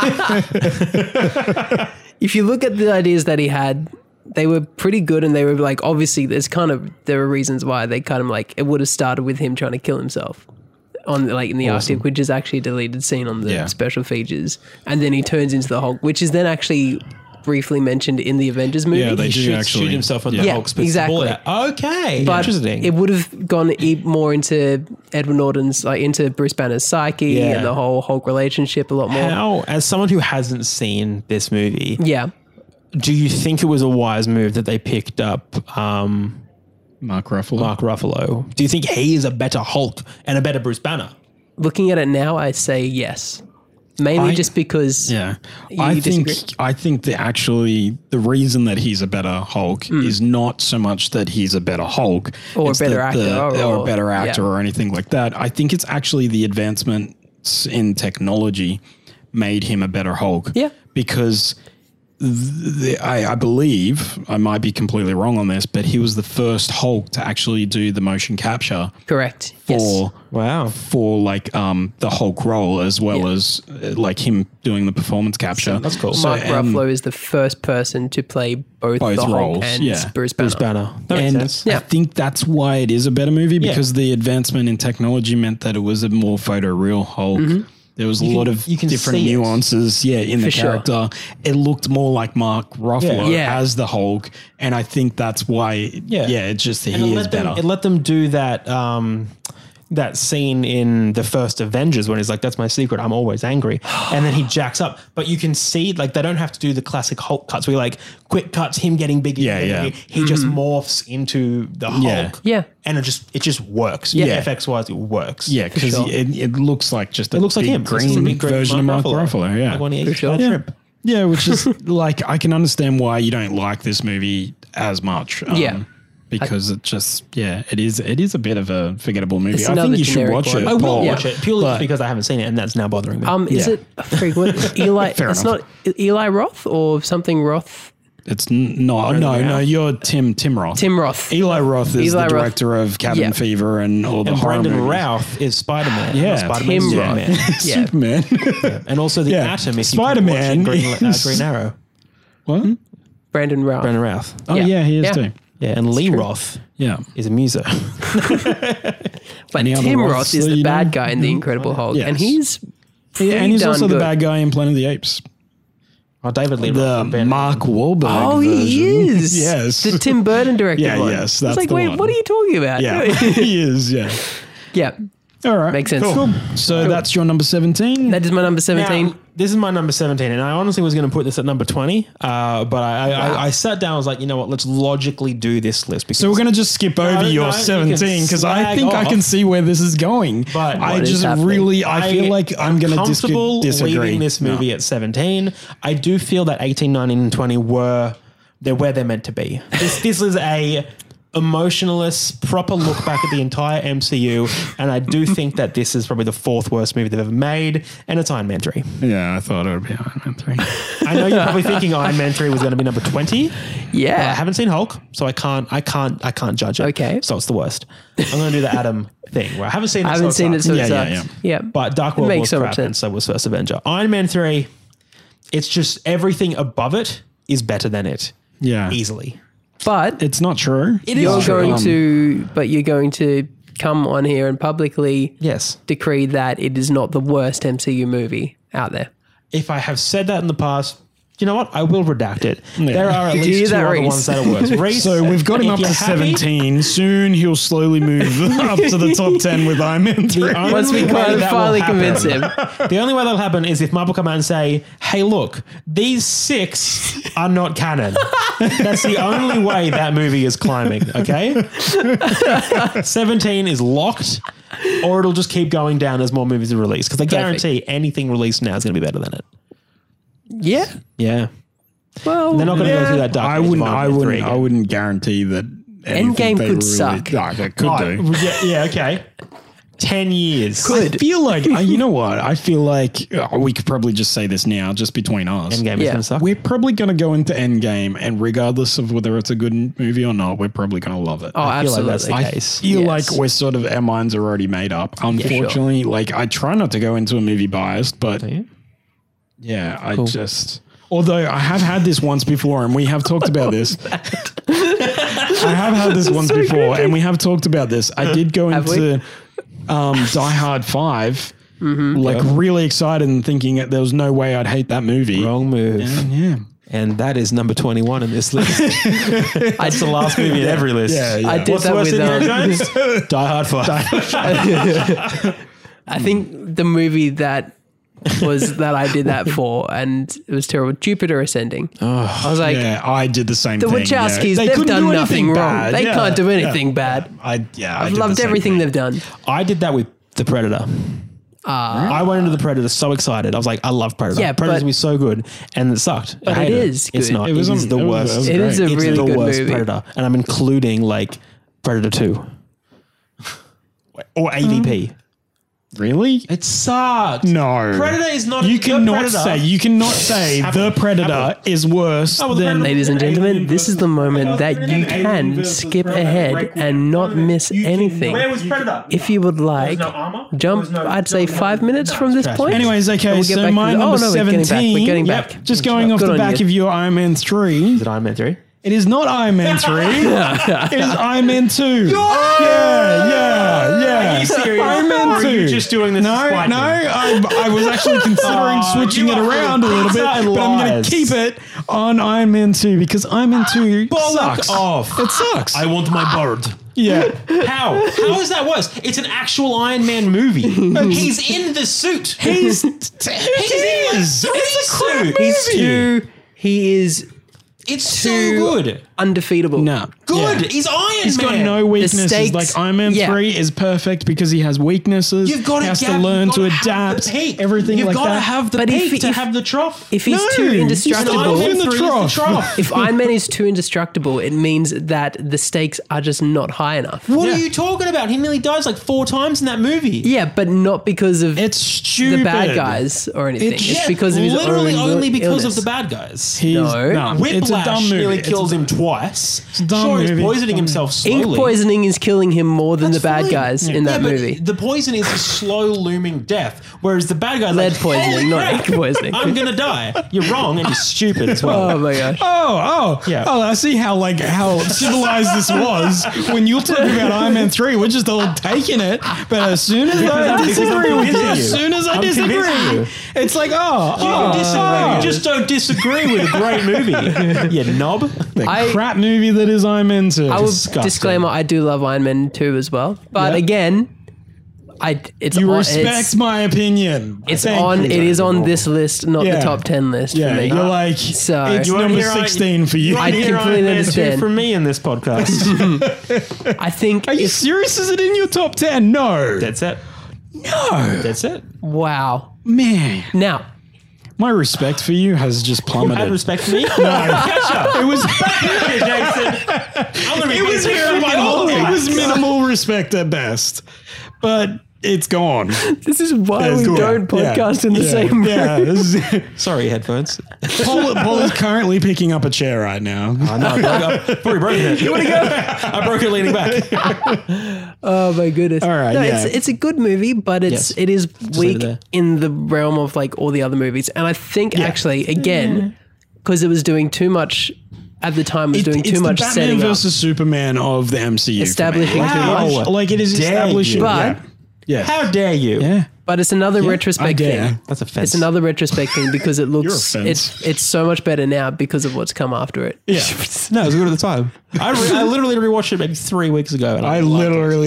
it. If you look at the ideas that he had, they were pretty good, and they were like, obviously there were reasons why they kind of it would have started with him trying to kill himself on in the Arctic, which is actually a deleted scene on the special features, and then he turns into the Hulk, which is then actually briefly mentioned in the Avengers movie. Yeah, they He do shoot actually. himself on the Yeah, Hulk spits exactly. the ball out. Okay, But interesting. it would have gone more into Edward Norton's, into Bruce Banner's psyche Yeah. and the whole Hulk relationship a lot more. How, as someone who hasn't seen this movie, Yeah. do you think it was a wise move that they picked up Mark Ruffalo. Mark Ruffalo? Do you think he is a better Hulk and a better Bruce Banner? Looking at it now, I say yes. Mainly just because Yeah, You disagree? I think that the reason that he's a better Hulk is not so much that he's a better Hulk Or a it's better that actor or a better yeah. actor or anything like that. I think it's actually the advancements in technology made him a better Hulk. Yeah. Because I believe, I might be completely wrong on this, but he was the first Hulk to actually do the motion capture correct. for Yes. Wow. for the Hulk role as well as him doing the performance capture. That's cool. So, Mark Ruffalo is the first person to play both Both the Hulk roles, and yeah. Bruce Banner. Bruce Banner. That makes and sense. Yeah. I think that's why it is a better movie because the advancement in technology meant that it was a more photoreal Hulk. There was a lot of you can different see it. nuances, in the For sure. character. It looked more like Mark Ruffalo Yeah. as the Hulk, and I think that's why. It's just that And he it is let them- better. It let them do that that scene in the first Avengers when he's like, "That's my secret. I'm always angry," and then he jacks up. But you can see they don't have to do the classic Hulk cuts where quick cuts him getting bigger. Yeah, yeah. He just morphs into the Hulk. Yeah. Yeah. And it just works. Yeah. FX wise, it works. Yeah, because sure. it looks like just a It looks like big him. It's just a green big green version of Mark Ruffalo. Yeah, Like when he ate sure. that shrimp. yeah, which is I can understand why you don't like this movie as much. Yeah. Because it just it is a bit of a forgettable movie. It's I another think you should generic watch one. it. I will Paul. watch it purely But- just because I haven't seen it, and that's now bothering me. Is Yeah. it frequent? Eli? Fair It's enough. not Eli Roth or something Roth. It's no. You're Tim Roth. Tim Roth. Eli Roth is Eli the Roth. director of Cabin Yeah. Fever and all the and horror Brendan movies. Routh is Spider-Man. Yeah. Not Spider-Man, Tim Superman. Roth. Yeah. Superman. And also the Yeah. Atom. If Spider-Man you can watch it, Green Arrow. What? Brandon Routh. Brendan Routh. Oh Yeah. yeah, he is Yeah. too. Yeah, and Lee true. Roth Yeah. is a muso. But Any other Tim Roths Roth is that the you bad know? guy in The Incredible Hulk. Yes. And he's pretty And he's darn also good. the bad guy in Planet of the Apes. Oh, David Lee The Roth. Ben. Mark Wahlberg Oh, he version. is. Yes. The Tim Burton directed Yeah, one. yes, I that's was like, the wait, one. what are you talking about? Yeah, he is, yeah. Yeah. All right. Makes sense. Cool. So that's your number 17. That is my number 17. Now, this is my number 17, and I honestly was going to put this at number 20, but I sat down. I was like, you know what? Let's logically do this list. Because So we're going to just skip over No, your you can 17 because I slag think I off. can see where this is going. But I What is just happening? really, I feel like I'm going to comfortable disagree. leaving this movie at 17. I do feel that 18, 19, and 20 they're where they're meant to be. This is a emotionless, proper look back at the entire MCU, and I do think that this is probably the 4th worst movie they've ever made, and it's Iron Man 3. Yeah, I thought it would be Iron Man 3. I know you're probably thinking Iron Man 3 was going to be number 20. I Yeah. haven't seen Hulk, so I can't judge it. Okay. So it's the worst. I'm going to do the Adam thing where I haven't seen it. I haven't seen it, so Yeah, it yeah, sucks. Yeah. But Dark World makes was so much crap, sense. and so was First Avenger. Iron Man 3, it's just everything above it is better than it. Yeah. Easily. But It's not true. you're going to come on here and publicly Yes. decree that it is not the worst MCU movie out there. If I have said that in the past, you know what? I will redact it. Yeah. There are at Did you hear least 2 that, other Reese? ones that are worse. Reese, So we've got him if up you're to happy- 17. Soon he'll slowly move up to the top 10 with Iron Man 3. Once we Only way that will finally happen- convince him. The only way that'll happen is if Marvel come out and say, hey, look, these 6 are not canon. That's the only way that movie is climbing, okay? 17 is locked, or it'll just keep going down as more movies are released. Because I guarantee anything released now is going to be better than it. Yeah. Yeah. Well, They're not going to go through that dark. I age of wouldn't. Iron I Man 3 wouldn't. again. I wouldn't guarantee that. anything Endgame they could really- suck. No, they could do. Yeah, okay. 10 years. I feel like you know what? I feel like we could probably just say this now, just between us. Endgame is Yeah. going to suck. We're probably going to go into Endgame, and regardless of whether it's a good movie or not, we're probably going to love it. Oh, I feel like that's absolutely. the I case. feel Yes. like we're sort of our minds are already made up. Unfortunately, like I try not to go into a movie biased, but yeah, I just. Although I have had this once before, and we have talked about this. I have had this once before, and we have talked about this. I did go Have into Die Hard 5, like really excited and thinking that there was no way I'd hate that movie. Wrong move. Yeah. And that is number 21 in this list. That's the last movie in every list. Yeah, yeah. I did What's that the worst with Indiana Jones? Die Hard 5. I think the movie that was that I did that for, and it was terrible. Jupiter Ascending. I was like, Yeah, I did the same the thing. Wachowskis, yeah. They they've couldn't done do nothing anything wrong. bad. They Yeah. can't do anything bad. I I've did the loved same everything thing. they've done. I did that with The Predator. I went into The Predator so excited. I was like, I love Predator. Yeah, Predator's but- going to be so good. And it sucked. But I it hated is It's good. not. It was It is the it was- worst. it was It is great. a It's really the good worst movie. Predator. And I'm including like Predator 2 or AVP. Really? It sucked. No. Predator is not You the cannot Predator. say The Predator is worse Oh, well, the than Predator- Ladies and gentlemen, this is the moment that you can skip ahead and not miss anything. Where was Predator? If you would like, no armor? jump, There was no- I'd say 5 minutes from this point. Anyways, okay, We'll get so back my to the- number oh, no, we're getting back, 17. we're getting Yep, back. just going off Good the on back you. of your Iron Man 3. Is it Iron Man 3? It is not Iron Man 3. It is Iron Man 2. Yeah. Are you serious? Iron Man Or 2. are you just doing this to No, spite me? I was actually considering switching you it are around a little bit, pizza and but I'm going lies. to keep it on Iron Man 2 because Iron Man 2 Bollock sucks. off. It sucks. I want my bird. Yeah. How? How is that worse? It's an actual Iron Man movie. He's in the suit. He's in the suit. He is It's so too good. undefeatable. no. Good. Yeah. He's Iron He's got Man. no weaknesses. stakes- Like Iron Man yeah. 3 is perfect because he has weaknesses. You've got he has to learn to adapt. Everything You've like got to that. have the But peak if- to if- have the trough. If he's No, too he's indestructible, not in the 3 is trough. if Iron Man is too indestructible, it means that the stakes are just not high enough. What are you talking about? He nearly dies like 4 times in that movie. Yeah, but not because of It's stupid. the bad guys or anything. It's because of his literally own only because illness. of the bad guys. No. It's a Whiplash dumb movie. nearly It's kills a- him twice. a dumb Sure, he's movie. poisoning himself slowly. Ink poisoning is killing him more than That's the bad fine. guys in that but movie. The poison is a slow looming death, whereas the bad guys Lead like, poisoning, "Holy not crap, ink poisoning." I'm gonna die. You're wrong, and you're stupid as well. Oh my gosh. Yeah. Oh, I see how civilized this was. When you're talking about Iron Man 3, we're just all taking it. But as soon as I disagree with you, as soon as I convincing you. disagree, it's like, You just don't disagree with a great movie, you knob. the I- crap movie that is Iron Man 2. I would Disgusting. disclaimer, I do love Iron Man 2 as well. But Yeah. again, It's You on, respect my opinion. It's Thank on. you. It is on this list, not Yeah. the top 10 list Yeah, for me. you're like, So- it's You wanna number hear I- 16 for you. I completely understand. From me in this podcast. I think. Are you serious? Is it in your top 10? No. That's it. No. That's it. Wow. Man, Now, my respect for you has just Had plummeted. respect for me? No. It was Jason. I'm gonna be it was here my whole it life. was minimal respect at best. But it's gone. this is why That's we cool. don't podcast in the same room. Yeah, this is, Sorry, headphones. Paul is currently picking up a chair right now. I know. I've probably broken it. You want to go? I broke it leaning back. Oh my goodness! All right, no, yeah. it's a good movie, but Yes. it is leave weak it there. in the realm of like all the other movies, and I think actually again because it was doing too much at the time, was doing it's too much the Batman setting up, versus Superman of the MCU. for me. establishing too Wow. much. Like it is Dare establishing. you. But yeah. How dare you? Yeah. but it's another I retrospect dare. thing. That's offensive. It's another retrospect thing because it looks You're offense. it's so much better now because of what's come after it. Yeah. No, it was good at the time. I literally rewatched it maybe 3 weeks ago. And I loved it. literally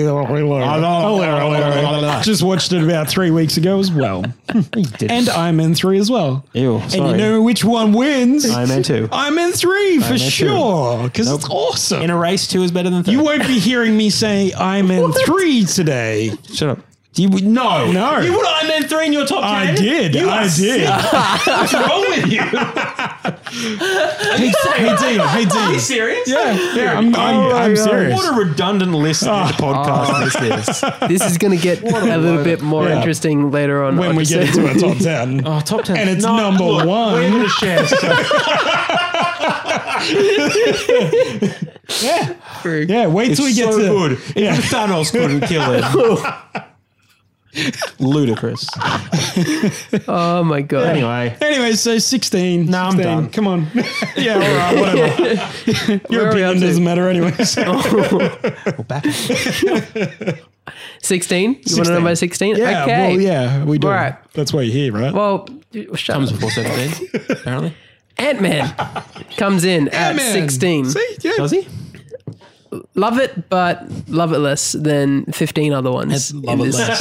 just watched it about 3 weeks ago as well. You did. And Iron Man 3 as well. Ew, And sorry. you know which one wins? Iron Man 2. Iron Man 3 for Man 2. sure. Because it's awesome. In a race, 2 is better than 3. You won't be hearing me say Iron Man 3 today. Shut up. You would no. No. You put Iron Man 3 in your top 10? I did. I did. What's wrong with you? Hey, Dean. Are you serious? Yeah, I'm serious. What a redundant list in the podcast this is. This is going to get a little bit more Yeah. interesting later on. When we get into our top 10. Oh, top 10. And it's number look, one. We're going to share stuff. Yeah, wait till we get so to good. Yeah. Even Thanos couldn't kill it. Ludicrous. Oh my god! Anyway, so 16. No, I'm 16. done. Come on. Yeah, all right, whatever. Your Where are we opinion up to? doesn't matter anyways. we're back. 16. You want to know my 16? Yeah, Okay. well, yeah, we do. All right. That's why you're here, right? Well, shut Comes up. before 17, apparently. Ant-Man comes in at Man. 16. See? Yeah. Does he? Love it, but love it less than 15 other ones. Love it less.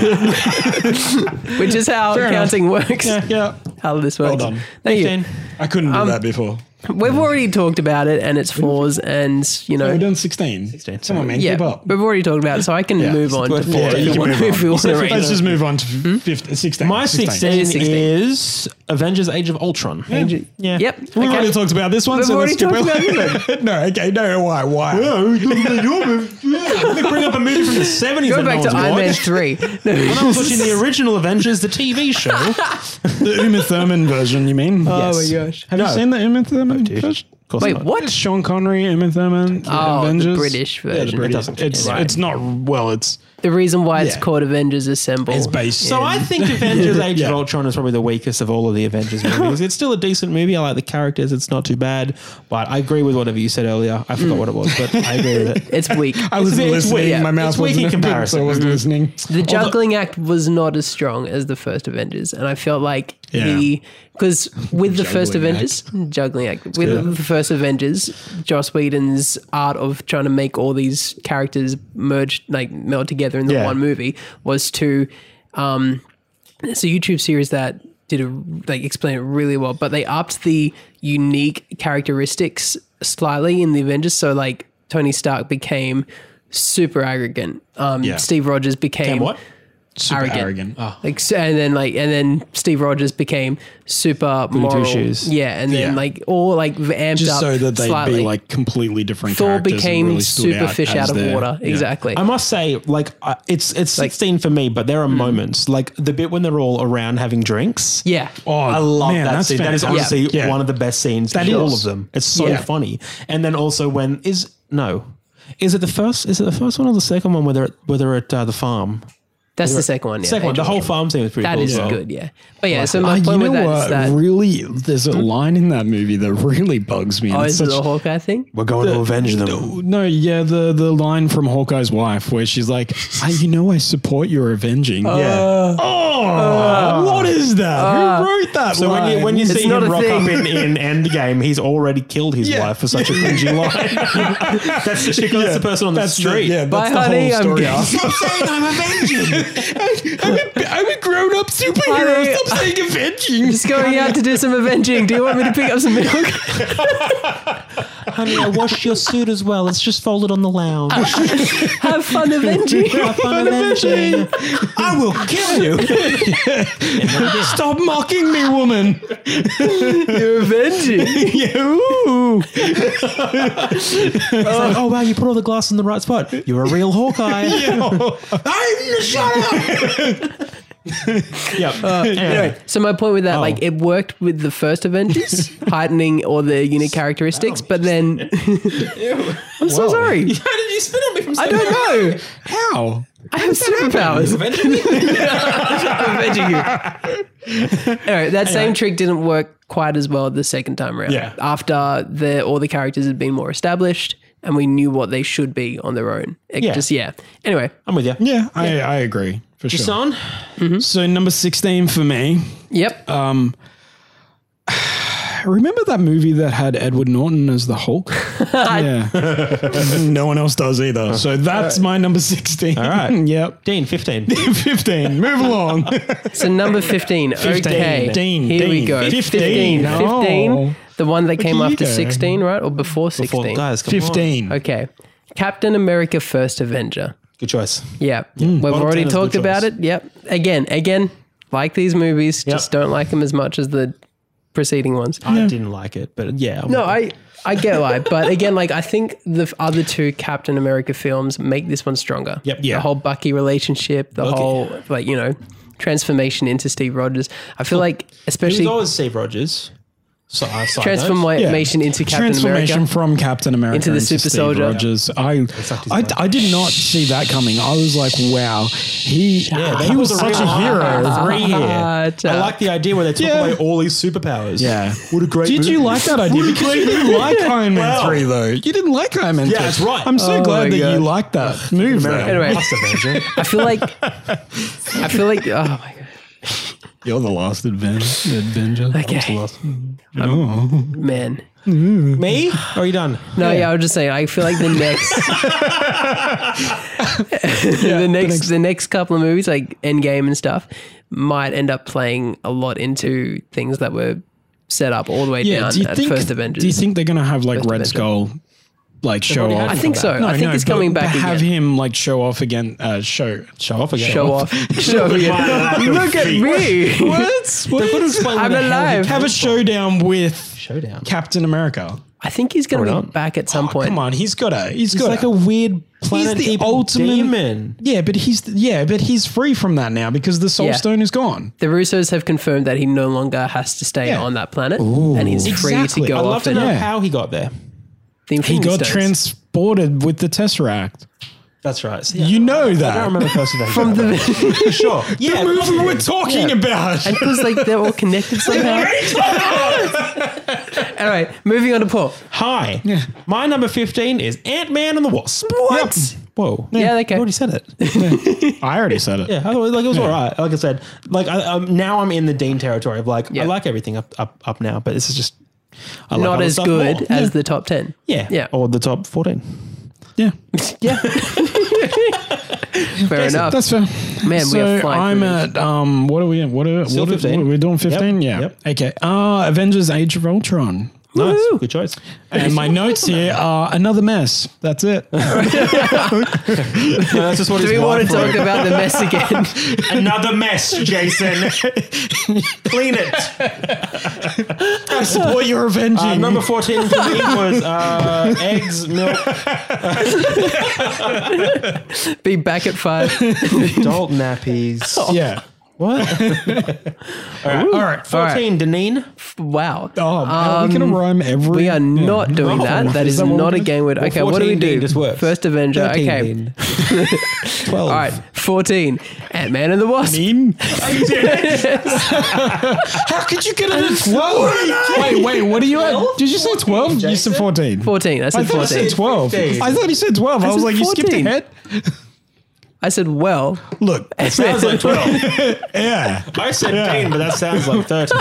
Which is how Fair counting works. Yeah. How this works. done. Thank you. 15. I couldn't do that before. We've already talked about it and its flaws, and you know, We're done 16. 16. Come on, man. yeah, Keep up. we've already talked about it, so I can move on to good. 14 Yeah, you can move if we want to Let's just move on to 15, 16. My 16 16. is Avengers Age of Ultron. Yeah. Yep. We've already Okay. talked about this one, We've so let's already skip talked it. No, okay, no, why? Let me bring up a movie from the 70s Go that back no to one's Iron Man watched. 3. When I was watching the original Avengers, the TV show. The Uma Thurman version, you mean? Oh Yes. my gosh. Have you seen the Uma Thurman version? Of course Wait, not. what? It's Sean Connery, Uma Thurman, Oh, Avengers. the British version. Yeah, the British. doesn't- It's right. it's not well. It's The reason why it's Yeah. called Avengers Assemble. it's based. So I think Avengers Age Yeah. of Ultron is probably the weakest of all of the Avengers movies. It's still a decent movie. I like the characters. It's not too bad. But I agree with whatever you said earlier. I forgot what it was, but I agree with it. It's weak. I wasn't it's listening. weak. My mouth It's weak in wasn't comparison. so I wasn't listening. The juggling act was not as strong as the first Avengers, and I felt like because with the first Juggling Avengers, juggling act with the first Avengers, Joss Whedon's art of trying to make all these characters merge, like meld together in the Yeah. one movie, was to it's a YouTube series that did explain it really well, but they upped the unique characteristics slightly in the Avengers. So like Tony Stark became super arrogant. Steve Rogers became what? Super arrogant. Like so- and then Steve Rogers became super moral. two-shoes. Yeah, and then Yeah. like all like amped Just up so that they'd slightly. be like completely different Thor characters. and became really stood super fish as out of their- water. yeah. Exactly. I must say, like, it's 16 for me, but there are moments like the bit when they're all around having drinks. yeah. Oh, I love man, that that's scene. That is fantastic. honestly Yeah. one of the best scenes That in all is. of them. It's so Yeah. funny. And then also when is it the first one or the second one where they're at the farm? That's the second one. Yeah. Second one. Age The of whole Ultron. farm scene was pretty That cool. is as well. good. Yeah. But yeah. So my You point know with that what? is that Really, there's a line in that movie that really bugs me. and it's is it such- the Hawkeye thing? We're going to avenge them. No, yeah, the line from Hawkeye's wife where she's like, I support your avenging. What is that? Who wrote that So line? when you It's see not him a rock thing. up in Endgame, he's already killed his wife for such a cringy line. That's the person on the That's street. Yeah, Bye, that's the honey, whole I'm story. gay. Stop saying I'm avenging. I'm a grown-up superhero. Stop saying avenging. Just going out to do some avenging. Do you want me to pick up some milk? Honey, I washed your suit as well. It's just folded on the lounge. Have fun avenging. Have fun avenging. I will kill you. Stop mocking me, woman. You're avenging. Ooh. It's like, oh wow, you put all the glass in the right spot. You're a real Hawkeye. Shut up. Yep. Anyway, so my point with that, like, it worked with the first Avengers, heightening all the unique characteristics, but then I'm so sorry. How did you spit on me from I don't know. How? I have superpowers. Avenging you. Anyway, that same trick didn't work quite as well the second time around. Yeah. After all the characters had been more established and we knew what they should be on their own. Anyway. I'm with you. Yeah, I agree for sure. Jason? So number 16 for me. Yep. Remember that movie that had Edward Norton as the Hulk? Yeah. No one else does either. So that's my number 16. All right. Yep. Dean, 15. 15. Move along. So number 15. Okay. Here we go. 15. 15. The one that came at you after go. 16, right? Or before 16? Guys, come 15. Okay. Captain America First Avenger. Good choice. Yeah. We've already 10 is a talked good about choice. it. Yep. Again, like these movies, just don't like them as much as the preceding ones. I didn't like it, but yeah. No, I get why. But again, like, I think the other two Captain America films make this one stronger. Yep. The whole Bucky relationship, the whole, like, you know, transformation into Steve Rogers. I feel like, He especially was always Steve Rogers. So, transformation into Captain Transformation America. from Captain America Into the Super Steve Soldier. Rogers. I did not see that coming. I was like, wow, he was such a hero. I like the idea where they took away all these superpowers. Yeah. What a great Did you movie. like that idea? Because you didn't like Iron Man 3, though. You didn't like Iron Man 3. Yeah, that's right. I'm so Oh glad my that God. you liked that move, though. Anyway, Last Avenger. I feel like, oh my God. You're the last Avenger. Okay. Oh. Man. Me? Or are you done? No, I was just saying, I feel like the next the next couple of movies, like Endgame and stuff, might end up playing a lot into things that were set up all the way down at First Avengers. Do you think they're going to have like First Red Avenger. Skull like show already had off? I think so. I think it's coming back have again. him like show off again. Show off again. Show off. Show again. Look at me. What? I'm alive. Have a showdown with Showdown. Captain America. I think he's going to Or be not. back at some point. Come on, he's got He's like a weird planet the people ultimate demon. Yeah, but he's free from that now because the Soul Yeah. Stone is gone. The Russos have confirmed that he no longer has to stay on that planet, and he's free Exactly. to go I'd love off to and know Yeah. how he got there. the He Infinity got Stones. transported with the Tesseract. That's right. So, You know I that. don't remember First Avenger. From the sure. Yeah. The movie we're talking about. and because like they're all connected somehow. All right, moving on to Paul. Hi. My number 15 is Ant-Man and the Wasp. What? Whoa. Yeah, okay. I already said it. I already said it. Yeah, I thought, like, it was all right. Like I said, like now I'm in the Dean territory of like, Yeah. I like everything up now, but this is just I like Not other as stuff good more. as the top 10. Yeah. Yeah. Or the top 14. Yeah. Yeah. Fair enough. That's fair. Man, we are flying I'm through at what are we at? What are 15. we doing 15? Yep. Yeah. Yep. Okay. Avengers Age of Ultron. Nice. Woohoo. Good choice. And my notes here are another mess. That's it. No, that's just what Do his we want wife to talk wrote. about the mess again? Another mess, Jason. Clean it. I support your avenging. Number 14 for me was eggs, milk, Be back at 5. adult nappies. yeah. What? All right. 14, Deneen. Wow. Oh, are we going to rhyme every? We are not doing No. that. That is that what not we're a gonna- game word. Well, Okay, what do we 14 do? just works. First Avenger. 13, Okay. Dean. 12. All right. 14. Ant-Man and the Wasp. Mean? How could you get it at 12? Wait, what are you at? Did you say 12? You said 14. 14. I I said thought you 14. said 12. 15. I thought he said 12. I was said like, you skipped 14. ahead. I said, well. Look, It sounds like 12. yeah. I said 10, but that sounds like 13.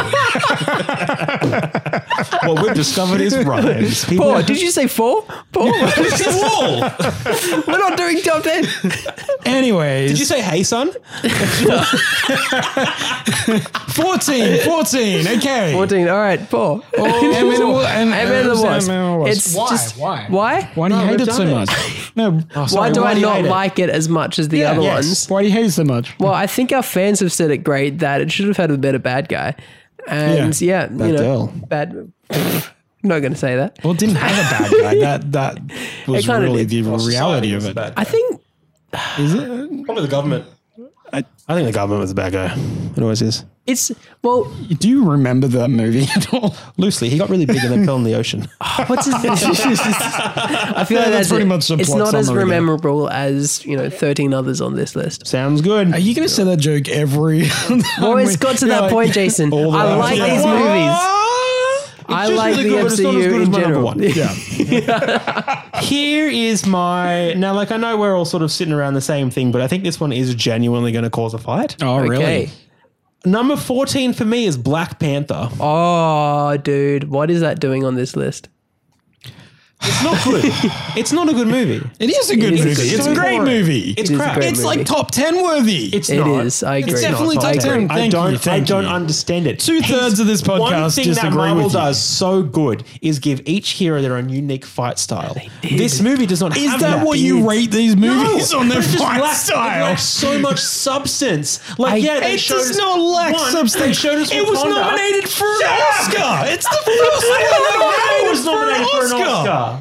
What we've discovered is rhymes. People 4. Did you say 4? 4? Wall. We're not doing top 10. Anyways, Did you say hey, son? 14? Okay. 14. All right, 4. And the Wasp. It's It's just Why? why? why do you No, hate we've it so done it. much? No. Why do I you not hate it? like it as much as the other yes. ones? Why do you hate it so much? Well, I think our fans have said it great that it should have had a better bad guy. And yeah, you know, girl. bad. I'm not going to say that. Well, it didn't have a bad guy. That was It kinda really did. the reality of it. I think Is it? Probably the government. I think the government was the bad guy. It always is. it's, well, Do you remember that movie at all? Loosely, he got really big and then fell in the ocean. what's his I feel like that's pretty much the it's plot not as summary there. memorable as, 13 others on this list. Sounds good. Are you going to say that joke every? Well, it's got to that point, Jason. I like these movies. I like the MCU in general. Yeah. Here is my now. Like I know we're all sort of sitting around the same thing, but I think this one is genuinely going to cause a fight. Oh, really? Okay. Number 14 for me is Black Panther. Oh, dude, what is that doing on this list? It's not good. It's not a good movie. It is a good is a movie. good It's movie. a great movie. It's It is a crap. great It's movie. like top 10 worthy. It's It not. is. I agree. It's definitely top 10. I don't. Thank I don't you. understand it. 2/3 of this One podcast thing that disagree Marvel with you. does so good is give each hero their own unique fight style. This movie does not Is have that what you rate these movies on their but it just fight lacks- style? It lacks so much substance. Like, they It showed does us not lack one, substance. They showed us It was Wakanda. nominated for an Shut up! Oscar. It's the first one It was nominated for an Oscar. Oscar.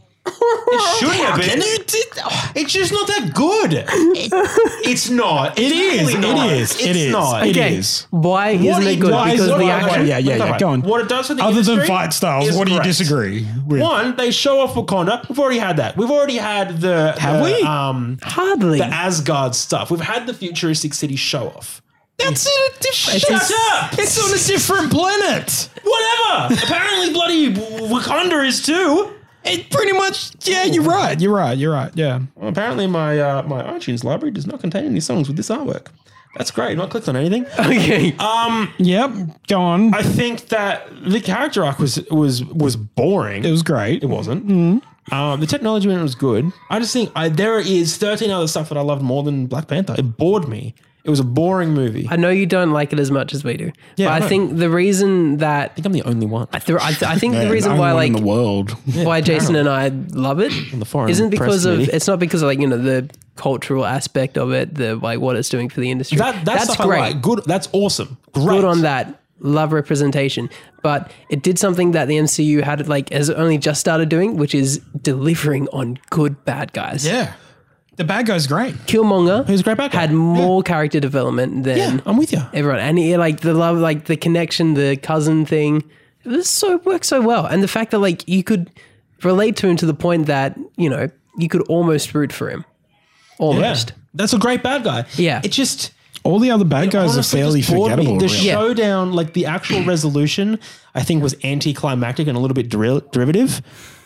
It should have been. It's just not that good. It's not. It is. It's really not. It is. It's It is. not. It Okay, is. why isn't it good? why is Because it- the why- action. Yeah, go on. What it does for the Other than industry fight styles, is what do you great. disagree with? One, they show off Wakanda. We've already had that. We've already had the Have we? Hardly. the Asgard stuff. We've had the futuristic city show off. That's in a different. Shut up! It's on a different planet. Whatever. Apparently, bloody Wakanda is too. It pretty much. Yeah, you're right. Yeah. Well, apparently, my my iTunes library does not contain any songs with this artwork. That's great. I've not clicked on anything. Okay. Yep. Go on. I think that the character arc was boring. It was great. It wasn't. The technology in it was good. I just think there is 13 other stuff that I loved more than Black Panther. It bored me. It was a boring movie. I know you don't like it as much as we do. Yeah, but I I know. think the reason that I think I'm the only one. I think the Yeah, reason only why one like in the world. why Jason and I love it the foreign isn't press because of committee. it's not because of like the cultural aspect of it, the like what it's doing for the industry. That's stuff great. I like. Good. That's awesome. Great. Good on that. Love representation. But it did something that the MCU has only just started doing, which is delivering on good bad guys. Yeah. The bad guy's great. Killmonger He's a great bad guy. had more character development than Yeah, I'm with you. everyone. And he, like the love, like the connection, the cousin thing, this worked so well. And the fact that like you could relate to him to the point that, you could almost root for him. Almost. Yeah. That's a great bad guy. Yeah. It just All the other bad guys are honestly fairly just bored me. forgettable. The really. showdown, like the actual resolution, I think was anticlimactic and a little bit derivative.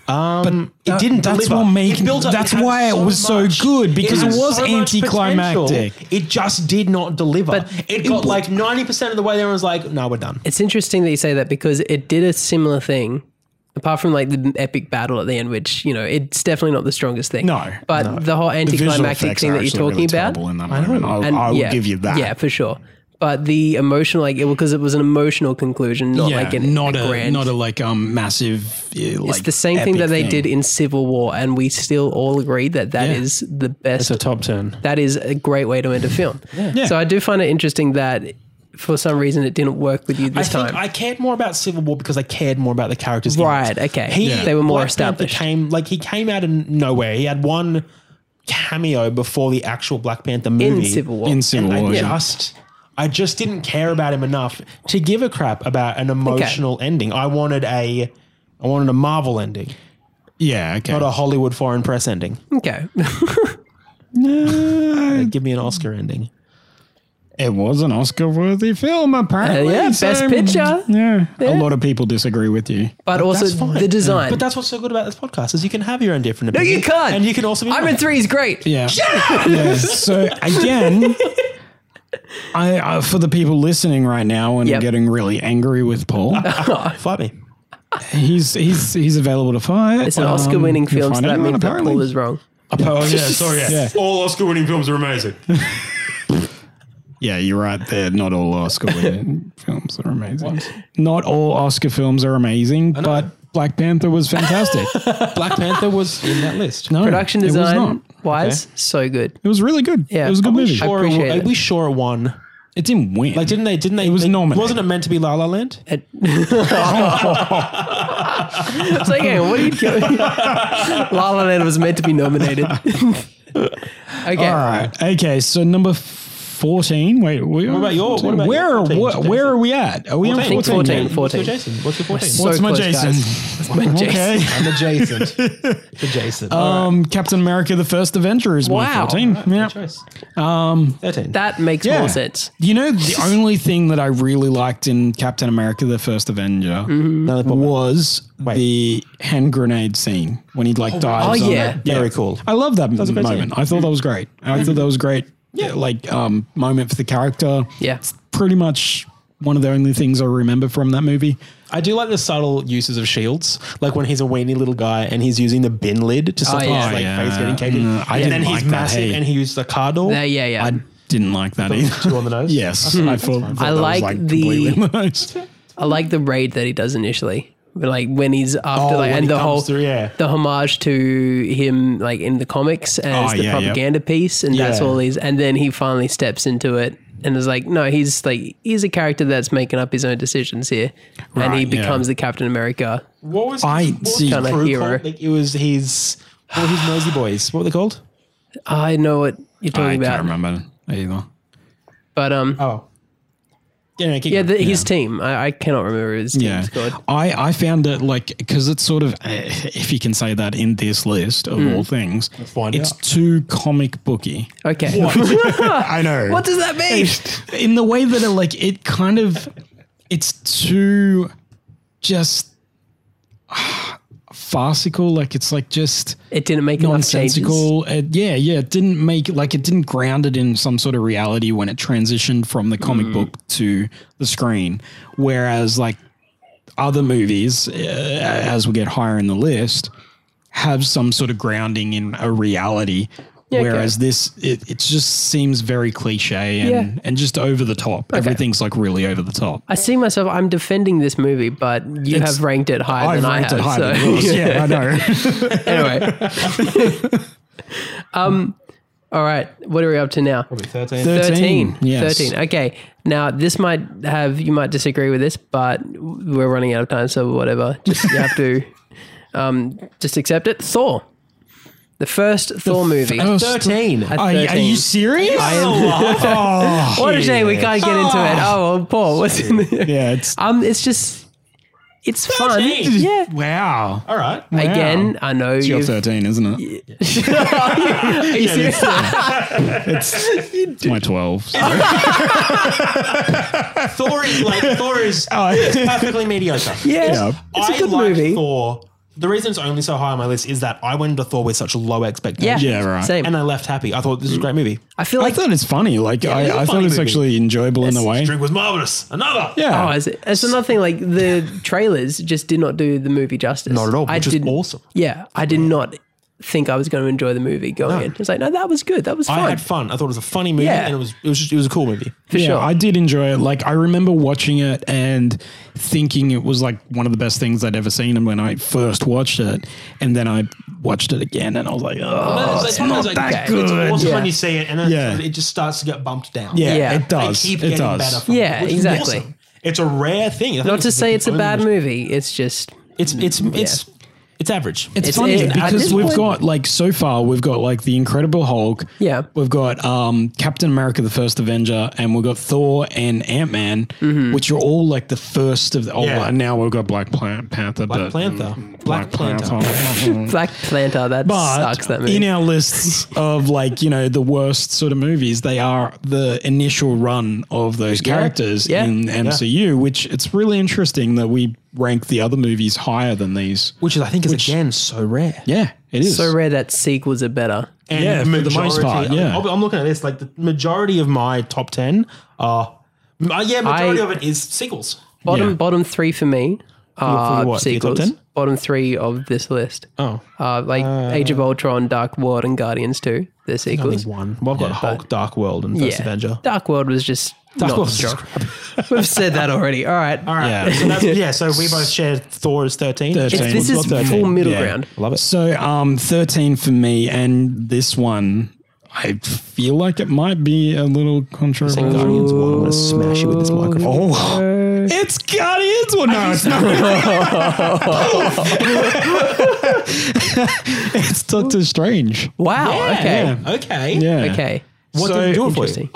It didn't that's deliver. what make- It built up- that's it had why it was so much- good, because had it was so much anticlimactic. potential. It just did not deliver. But it got like 90% of the way there and was like, no, we're done. It's interesting that you say that because it did a similar thing, apart from like the epic battle at the end, which, it's definitely not the strongest thing. No, But the whole The visual anticlimactic effects thing are that you're actually talking really about. terrible in that moment. I will give you that. Yeah, for sure. But the emotional, because it was an emotional conclusion, not like a grand. not a massive. It's the same thing that they did in Civil War, and we still all agree that is the best. It's a top 10. That is a great way to end a film. So I do find it interesting that for some reason it didn't work with you this time. I cared more about Civil War because I cared more about the characters. in Right, it. okay. They were more Black Panther established. he came out of nowhere. He had one cameo before the actual Black Panther movie. in Civil War. In Civil And War. I just didn't care about him enough to give a crap about an emotional ending. I wanted a Marvel ending, Yeah. Okay. not a Hollywood foreign press ending. Okay. Give me an Oscar ending. It was an Oscar-worthy film, apparently. Yeah, Best Picture. Yeah. A lot of people disagree with you. But also That's fine. the design. But that's what's so good about this podcast is you can have your own different no, opinion. you can't. And you can also be Iron Man 3 is great. Yeah. Yeah. So again, I for the people listening right now and Yep. getting really angry with Paul, Fight me. he's available to fight. It's an Oscar-winning you'll film, so find that anyone, means that apparently. Paul is wrong. Oh, yeah, sorry. Yeah. All Oscar-winning films are amazing. Yeah, you're right there. Not all Oscar-winning films are amazing. Not all Oscar films are amazing, but Black Panther was fantastic. Black Panther was in that list. No, Production it was not. design wise, so good. It was really good. Yeah. It was a good movie. I appreciate Are it. we sure it won? It didn't win. Like, didn't they? It was nominated. Wasn't it meant to be La La Land? It's like, hey, what are you doing? La La Land was meant to be nominated. Okay. All right. Okay, so number 14. Wait, what about your- what about where, your 14, where are we at? Are we on 14? 14? 14. yet? What's your Jason? What's your 14? So What's my close, Jason? guys. My Jason. Okay. I'm adjacent. Adjacent. Captain America: The First Avenger is my Wow. 14. Yeah. Choice. 13. That makes Yeah. more sense. You know, the only thing that I really liked in Captain America: The First Avenger was the hand grenade scene when he like dives. Oh, on yeah. it. Very cool. I love that a great moment. scene. I thought that was great. I thought that was great. Yeah, like moment for the character. Yeah. It's pretty much one of the only things I remember from that movie. I do like the subtle uses of shields, like when he's a weeny little guy and he's using the bin lid to stop yeah. his like, Yeah. face getting caked in. I And didn't then he's like that, massive hey. and he used the car door. Yeah. I didn't like that either. Two on the nose? Yes, I thought that I was, like completely the- on the nose. I like the raid that he does initially. Like when he's after, like, when and he the comes whole through, yeah. the homage to him, like in the comics as Oh, the yeah, propaganda piece, and that's Yeah. all he's. And then he finally steps into it, and is like, no, he's a character that's making up his own decisions here, and he Right, yeah. becomes the Captain America. What was I what was see. his Kinda crew hero. called? Like, it was his what were his nosy boys. What were they called? I know what you're I talking can't about, remember either. but Oh. yeah, his team. I cannot remember his team's Yeah, called. I found it like because it's sort of if you can say that in this list of all things, find it's out. too comic booky. Okay, I know. what does that mean? In the way that it kind of it's too just farcical. Like it's like just It didn't make enough changes. nonsensical. It didn't make it didn't ground it in some sort of reality when it transitioned from the comic book to the screen. Whereas like other movies, as we get higher in the list, have some sort of grounding in a reality. Yeah, Whereas okay. this, it just seems very cliche and just over the top. Everything's like really over the top. I see myself. I'm defending this movie, but you have ranked it higher than I have. higher so. than yours. Yeah, I know. Anyway, all right. What are we up to now? 13. 13. Yes. 13. Okay. Now this might have you might disagree with this, but we're running out of time, so whatever. Just you have to just accept it. Thor. The first Thor movie. first- 13. At Are 13. you serious? What a shame we can't get into it. Oh, well, Paul, what's in there? Yeah, it's It's just it's fun. 13. Yeah. wow. All right. Again, I know It's your you've 13, isn't it? Are you serious? It's my 12. so. Thor is perfectly mediocre. Yeah. It's a good liked movie. Thor. The reason it's only so high on my list is that I went into Thor with such low expectations. Yeah, right. Same. And I left happy. I thought this was a great movie. I feel I like thought it's funny. Like it's a I thought funny it's movie. actually enjoyable in a way. Drink was marvelous. Another. Yeah. oh, is it? It's another thing. Like the trailers just did not do the movie justice. Not at all, which is didn't- awesome. Yeah, I did not think I was going to enjoy the movie going in. It's like, no, that was good. That was fun. I had fun. I thought it was a funny movie, Yeah. and it was a cool movie. for Yeah, sure. I did enjoy it. Like I remember watching it and thinking it was like one of the best things I'd ever seen. And when I first watched it, and then I watched it again, and I was like, oh, it's not that good. It's awesome Yeah. when you see it, and then Yeah. it just starts to get bumped down. Yeah, Yeah. it does. They keep It getting does. better. From Yeah, it, which is exactly. awesome. It's a rare thing. I think not to say the it's a only bad movie- movie. It's just It's It's average. It's funny at because this we've point- got like so far we've got like the Incredible Hulk. Yeah. We've got Captain America: The First Avenger, and we've got Thor and Ant-Man, which are all like the first of. And now we've got Black Panther. Black Panther. Black Panther. Black Panther, that But sucks, that movie. in our lists of like, the worst sort of movies, they are the initial run of those characters Yeah. in MCU, which it's really interesting that we rank the other movies higher than these. Which is, I think, is again so rare. Yeah, it is. So rare that sequels are better. And Yeah, for the most part, yeah. I'm looking at this, like the majority of my top 10 are, majority of it is sequels. Bottom three for me are what, for your top sequels. 10? Bottom three of this list. Oh. Age of Ultron, Dark World, and Guardians 2. They're Only sequels. one. Well, I've got Hulk, Dark World, and First Avenger. Dark World was just Dark not World's strong. just We've said that already. All right. All right. Yeah. So that's, so we both shared Thor as 13. 13. This We've is got 13. full middle Yeah. ground. Love it. So 13 for me, and this one, I feel like it might be a little controversial. Guardians 1. I'm going to smash you with this microphone. Oh, it's Guardians! Well, no, it's not. It's Doctor Strange. Wow. Okay. Okay. Yeah. Okay. What did it do it for you? Interesting.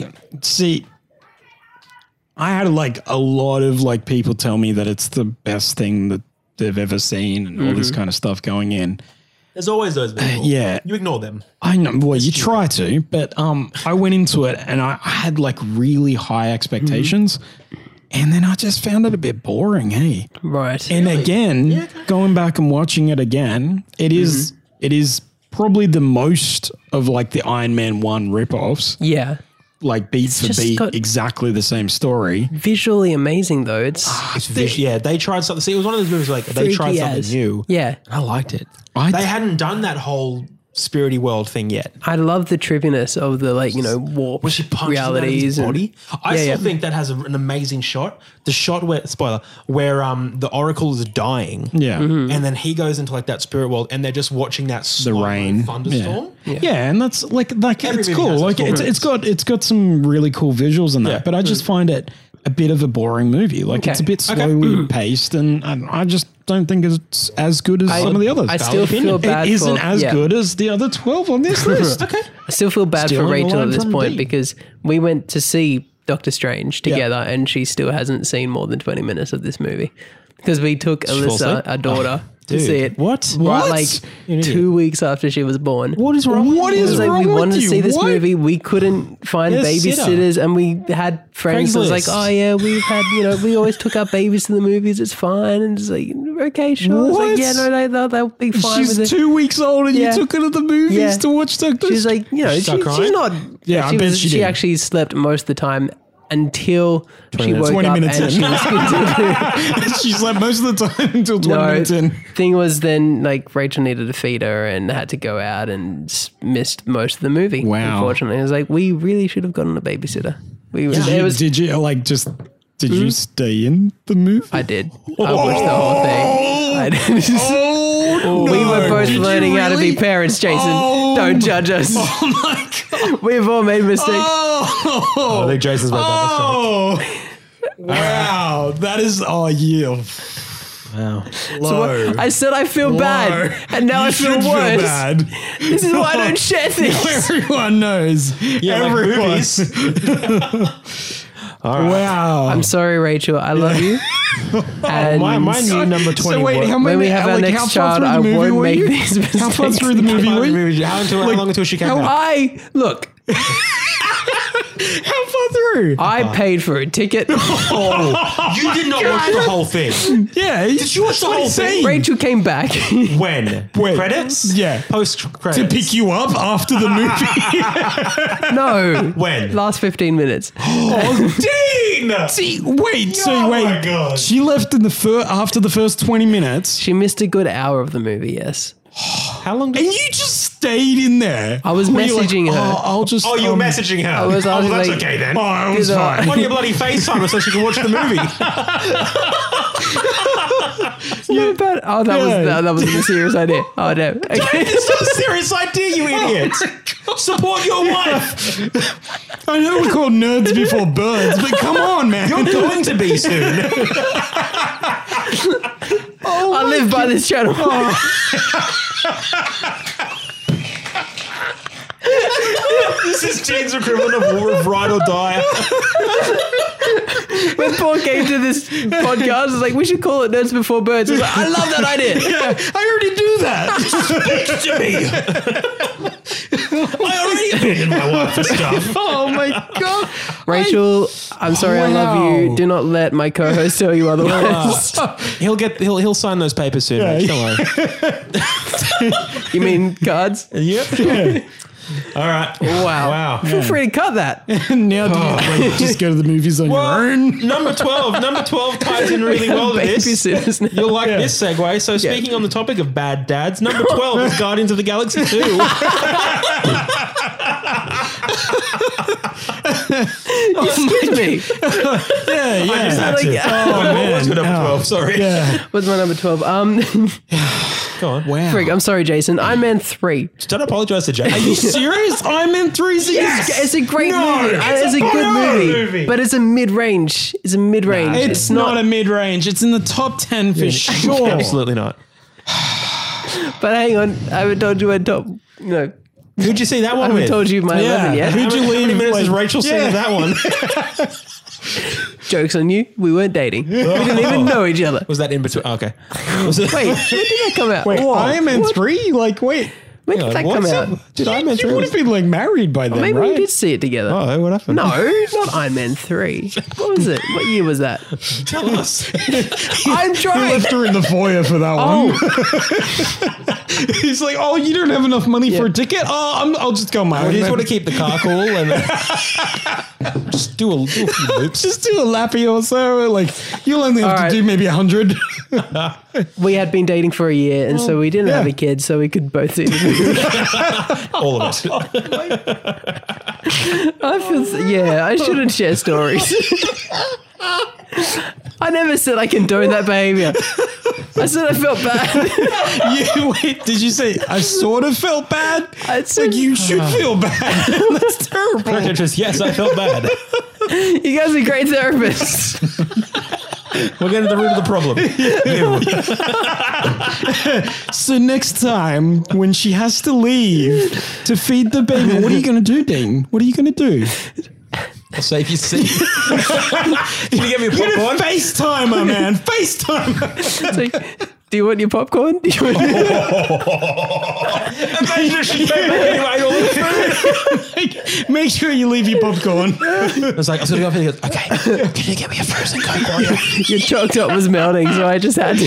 I had like a lot of like people tell me that it's the best thing that they've ever seen and all this kind of stuff going in. There's always those people. Yeah. You ignore them. I know. Well, you try to, but I went into it and I had like really high expectations, and then I just found it a bit boring. Hey, Right. and again, going back and watching it again, it is probably the most of like the Iron Man 1 ripoffs, Yeah. like beat for just beat, got- exactly the same story. Visually amazing though. It's They tried something. See, it was one of those movies like they tried freaky something as. new. Yeah. I liked it. I- They hadn't done that whole spirity world thing yet. I love the trippiness of the warped When she punches realities him out of his body. I Yeah, still yeah. think that has an amazing shot. The shot where where the Oracle is dying. Yeah. Mm-hmm. And then he goes into like that spirit world and they're just watching that slow rain. thunderstorm. Yeah, and that's like Every it's movie cool. has Like its cool it's got some really cool visuals in that, Yeah. but I just find it a bit of a boring movie. Like it's a bit slowly paced, and I just don't think it's as good as some of the others. I still feel It bad. isn't for, as yeah. good as the other 12 on this list. Okay. I still feel bad for Stealing a Rachel line at this from point Dee. because we went to see Doctor Strange together and she still hasn't seen more than 20 minutes of this movie because we took fall Alyssa, asleep? our daughter, to dude. see it. What? Right, What? like You're an idiot. 2 weeks after she was born. What is wrong? What It is was like wrong we with wanted to you? see this What? movie. We couldn't find Get a sitter. babysitters, and we had friends that was like, Craigslist. "Oh yeah, we've had we always took our babies to the movies. It's fine." And it's like, "Okay, sure." I was What? like, "Yeah, no, they'll be fine with She's it." 2 weeks old, and Yeah. you took her to the movies Yeah. to watch Doctor. She's like, Start she's crying? not. Yeah, I bet she did. actually slept most of the time until she minutes. woke 20 up minutes and in. she was She slept most of the time until 20 minutes in. thing was then like Rachel needed to feed her and had to go out and missed most of the movie. Wow. Unfortunately, it was like we really should have gotten a babysitter. Did you like just? Did you stay in the movie? I did. I watched the whole thing. I did. Oh, We were both Did you learning how to be really? parents, Jason. Oh. Don't judge us. Oh my god! We've all made mistakes. I think Jason's made that mistake. Oh, wow! That is yeah. Wow. Low. I said I feel bad, and now You I feel should worse. bad. This is why I don't share things. Everyone knows. Yeah, like Everyone. movies. Wow. I'm sorry, Rachel. I love you. And My new number 20. So wait, how many? when we have our like, next how far child, through the I movie won't were make you? these mistakes. How far through the movie were you? How long until she came out? Look, How far through? I paid for a ticket. You did not watch the whole thing. Yeah. Did you watch the whole thing? Rachel came back. When? Wait. Credits? Yeah. Post credits. To pick you up after the movie. No. When? Last 15 minutes. Oh, Dean! See, wait. So wait. my God. She left in the after the first 20 minutes, She missed a good hour of the movie, yes. How long and you just stayed in there. I was Were you like, messaging her. Oh, I'll just. Oh, you were messaging her. I was that's like- okay then. Oh, it was Either- fine. Why don't you bloody FaceTime her so she can watch the movie? No, but that was a serious idea. Oh, no. Okay. It's not a serious idea, you idiot. Support your wife. I know we're called Nerds Before Birds, but come on, man. You're going to be soon. I I live by this channel. This is Gene's equivalent of Ride or Die. When Paul came to this podcast, it's like, we should call it Nerds Before Birds. I was like, I love that idea. Yeah, I already do that. Speak to me. I already abandoned my wife for stuff. Oh my god, Rachel, I'm sorry, I love you. Wow. Do not let my co-host tell you otherwise. He'll sign those papers soon, mate. Don't worry. You mean cards? Yep. All right. Wow. Feel free to cut that. now do you like, just go to the movies on your own? Number 12. Number 12 ties in really well to this. Babysitters now. You'll like this segue. So speaking on the topic of bad dads, number 12 is Guardians of the Galaxy 2. Excuse me. Yeah, yeah. Like, What's your number 12? Sorry. Yeah. what's my number 12? Go on. Wow. Frig, I'm sorry, Jason. Iron Man 3. Don't apologize to Jay. Are you serious? Iron Man 3 is It's a great movie. It's a good movie. But it's a mid-range. It's a mid-range. It's not a mid-range. It's in the top 10 for sure. Absolutely not. But hang on. I haven't told you my top. No. Who'd you see that I one haven't with? told you my 11 yet. Who'd you How many leave? minutes Like, has Rachel seen of that one? Joke's on you. We weren't dating. We didn't even know each other. Was that in between? Oh, okay. Was it? Wait, when did that come out? Wait, Whoa, Iron Man what? 3? Like, wait. When did that come out? Did Iron Man 3? You would have been like married by then, Maybe right? we did see it together. Oh, what happened? No, not Iron Man 3. What was it? What year was that? Tell us. I'm You trying. left her in the foyer for that one. He's like, oh, you don't have enough money for a ticket? Oh, I'll just go my We own. just want to keep the car cool and just do a few loops. Just do a lappy or so. Like, you'll only have All to right. do maybe 100. We had been dating for a year, and so we didn't have a kid, so we could both see the movie. All of it. I shouldn't share stories. I never said I condone that behavior. I said I felt bad. Wait, did you say I sort of felt bad? I It's said, like, you should feel bad. That's terrible. Just, yes, I felt bad. you guys are great therapists. We're getting to the root of the problem. So next time, when she has to leave to feed the baby, what are you going to do, Dean? What are you going to do? I'll save your seat. Can you get me a popcorn? FaceTimer, man. FaceTimer. It's like, do you want your popcorn? Do you want Make sure you leave your popcorn. I was like, I was going to go up and he goes, okay, can you get me a frozen Coke while you're your choc top was melting, so I just had to.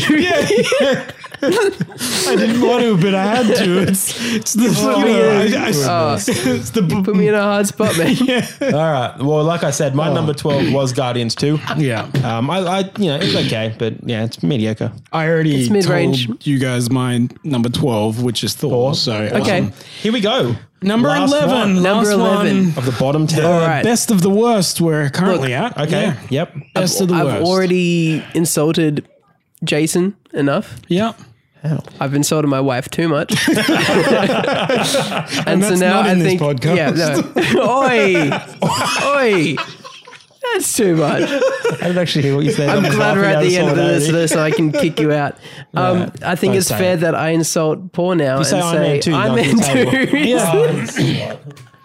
I didn't want to, but I had to. It's the it's the Put me in a hard spot, man. All right. Well, like I said, my number 12 was Guardians 2. yeah. It's okay, but yeah, it's mediocre. I already It's mid-range. told you guys my number 12, which is Thor. So Okay. Here we go. number Last 11. one. Number last 11. one. Of the bottom 10. All right. Best of the worst we're currently at. Okay. Yeah. Yep. Best of the I've worst. already insulted Jason enough. Yeah. I've insulted my wife too much. and that's not in this podcast. Yeah, no. Oi. That's too much. I didn't actually hear what you said. I'm glad we're at the end of this solidarity. so I can kick you out. I think don't it's say fair it. that I insult Paul now and say I'm say in too, I'm don't in you say too. Yeah.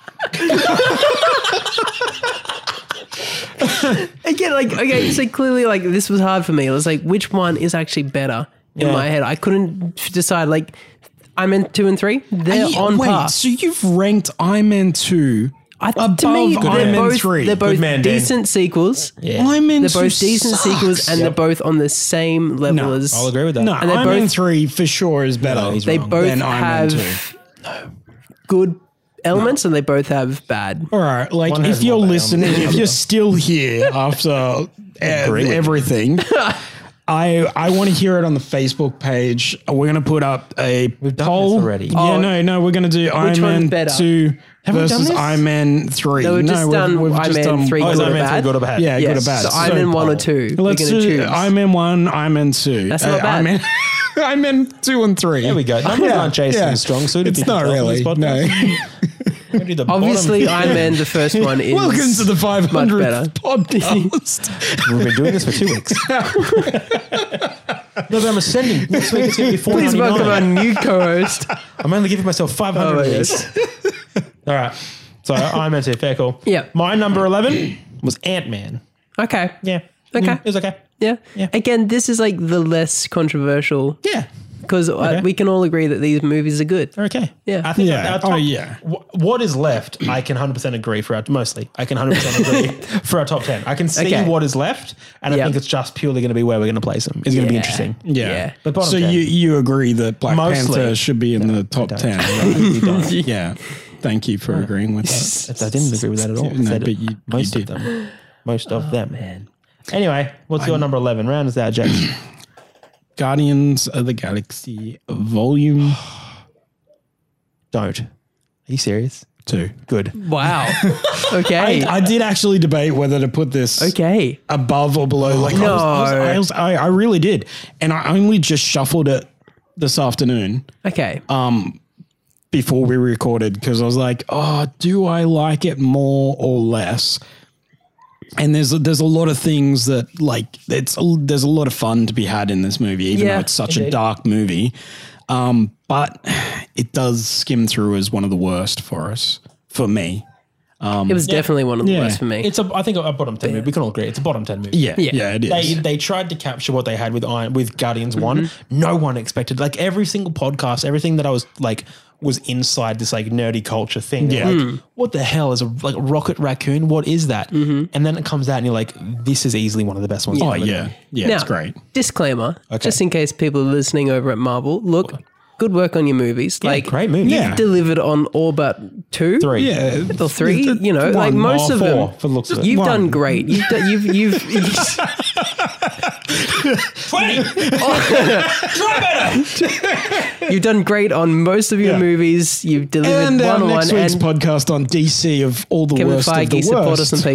Again, like, okay, so clearly, like, this was hard for me. It was like, which one is actually better in Yeah. my head? I couldn't decide. Like, I'm in 2 and 3. They're on par. So you've ranked Iron Man 2 To me, above Iron Man 3. they're both Good man, Dan. decent sequels. Yeah. Iron Man They're 2 both decent sucks. sequels, and they're both on the same level No, as. I'll agree with that. No, And they Iron Man both- 3 for sure is better. he's They wrong. both Then Iron Man have good elements, and they both have bad. All right, like One has if you're more listening, balance. if you're still here after Agree with everything, I want to hear it on the Facebook page. We're going to put up a We've done poll this already. Yeah, no, we're going to do Iron one's Man better? 2 we done versus this? Iron Man 3. No, we've just done we've Iron just Man done 3 Oh, is good or Iron Man 3 bad. good or bad? Yeah, Yes. good or bad. So Iron Man 1 or 2. We're Let's going to do choose. Iron Man 1, Iron Man 2. That's not bad. Iron Man, Iron Man 2 and 3. There we go. Numbers aren't Jason's strong suit. if It's you can not tell from really. this podcast. No. We're gonna do the Obviously, bottom. Iron Man, the first one, is Welcome to the 500th better. podcast. We've been doing this for 2 weeks. No, but I'm ascending. Next week it's going to be Please welcome our $4.99. new co-host. I'm only giving myself 500 of these. All right. So I'm meant to fair call. Yeah. My number 11 was Ant-Man. Okay. Yeah. Okay. It was okay. Yeah. Yeah. Again, this is like the less controversial Yeah. because we can all agree that these movies are good. They're okay. Yeah. I think Yeah. our top, Oh, yeah. What is left, I can 100% agree for our, mostly, I can 100% agree for our top 10. I can see Okay. what is left, and I Yep. think it's just purely going to be where we're going to place them. It's going to be interesting. Yeah. But bottom So 10. you agree that Black Mostly. Panther should be in the top don't. 10, right? Yeah. Thank you for agreeing with that. I didn't agree with that at all. I No, said but you most did. of them. Most of them. Man. Anyway, what's your number 11? Round us out, James. Guardians of the Galaxy Volume Don't. Are you serious? 2. Good. Wow. Okay. I did actually debate whether to put this Okay. above or below. Like No. I really did. And I only just shuffled it this afternoon Okay. before we recorded because I was like, oh, do I like it more or less? And there's a lot of things that like there's a lot of fun to be had in this movie, even Yeah, though it's such a indeed. dark movie. But it does skim through as one of the worst for me. it was definitely one of the yeah. worst for me. It's I think a bottom 10 movie. We can all agree. It's a bottom 10 movie. Yeah, it is. They tried to capture what they had with Guardians 1. No one expected, like every single podcast, everything that I was like was inside this like nerdy culture thing. They're like, what the hell is a like Rocket Raccoon? What is that? And then it comes out and you're like, this is easily one of the best ones. Oh ever yeah, done. yeah, now, it's great. Disclaimer, just in case people are listening over at Marvel, look, good work on your movies. Like, great movie. Yeah. You've delivered on all but 2. 3. Yeah, Or 3, you know, like one, most or of 4 them. for the looks of it. You've One. done great. You've 20. Try better. you've done great on most of your Yeah. movies. You've delivered And our one on next one. week's And podcast on DC of all the Kevin worst of the Feige, support us on worst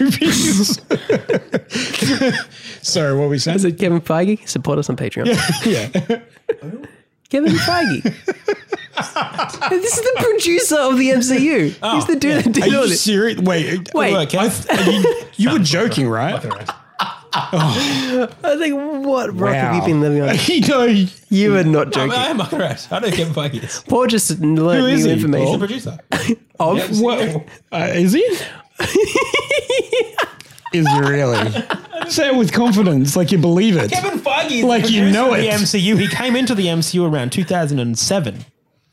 Patreon. movies. Sorry, what we Is said? it Kevin Feige? Support us on Patreon. Yeah. Kevin Feige. This is the producer of the MCU. He's the dude that Are did all you this. serious? Wait, Wait. you were joking, right? I think, what rock have you Wow. been living on? You know, You are not I joking. am correct. I know Kevin Feige is. Paul just learned Who is new he, He's the information. producer. Of what? Is he? Is he really? Say it with confidence, like you believe it. Kevin Feige is Like the you producer know of the it. MCU. He came into the MCU around 2007.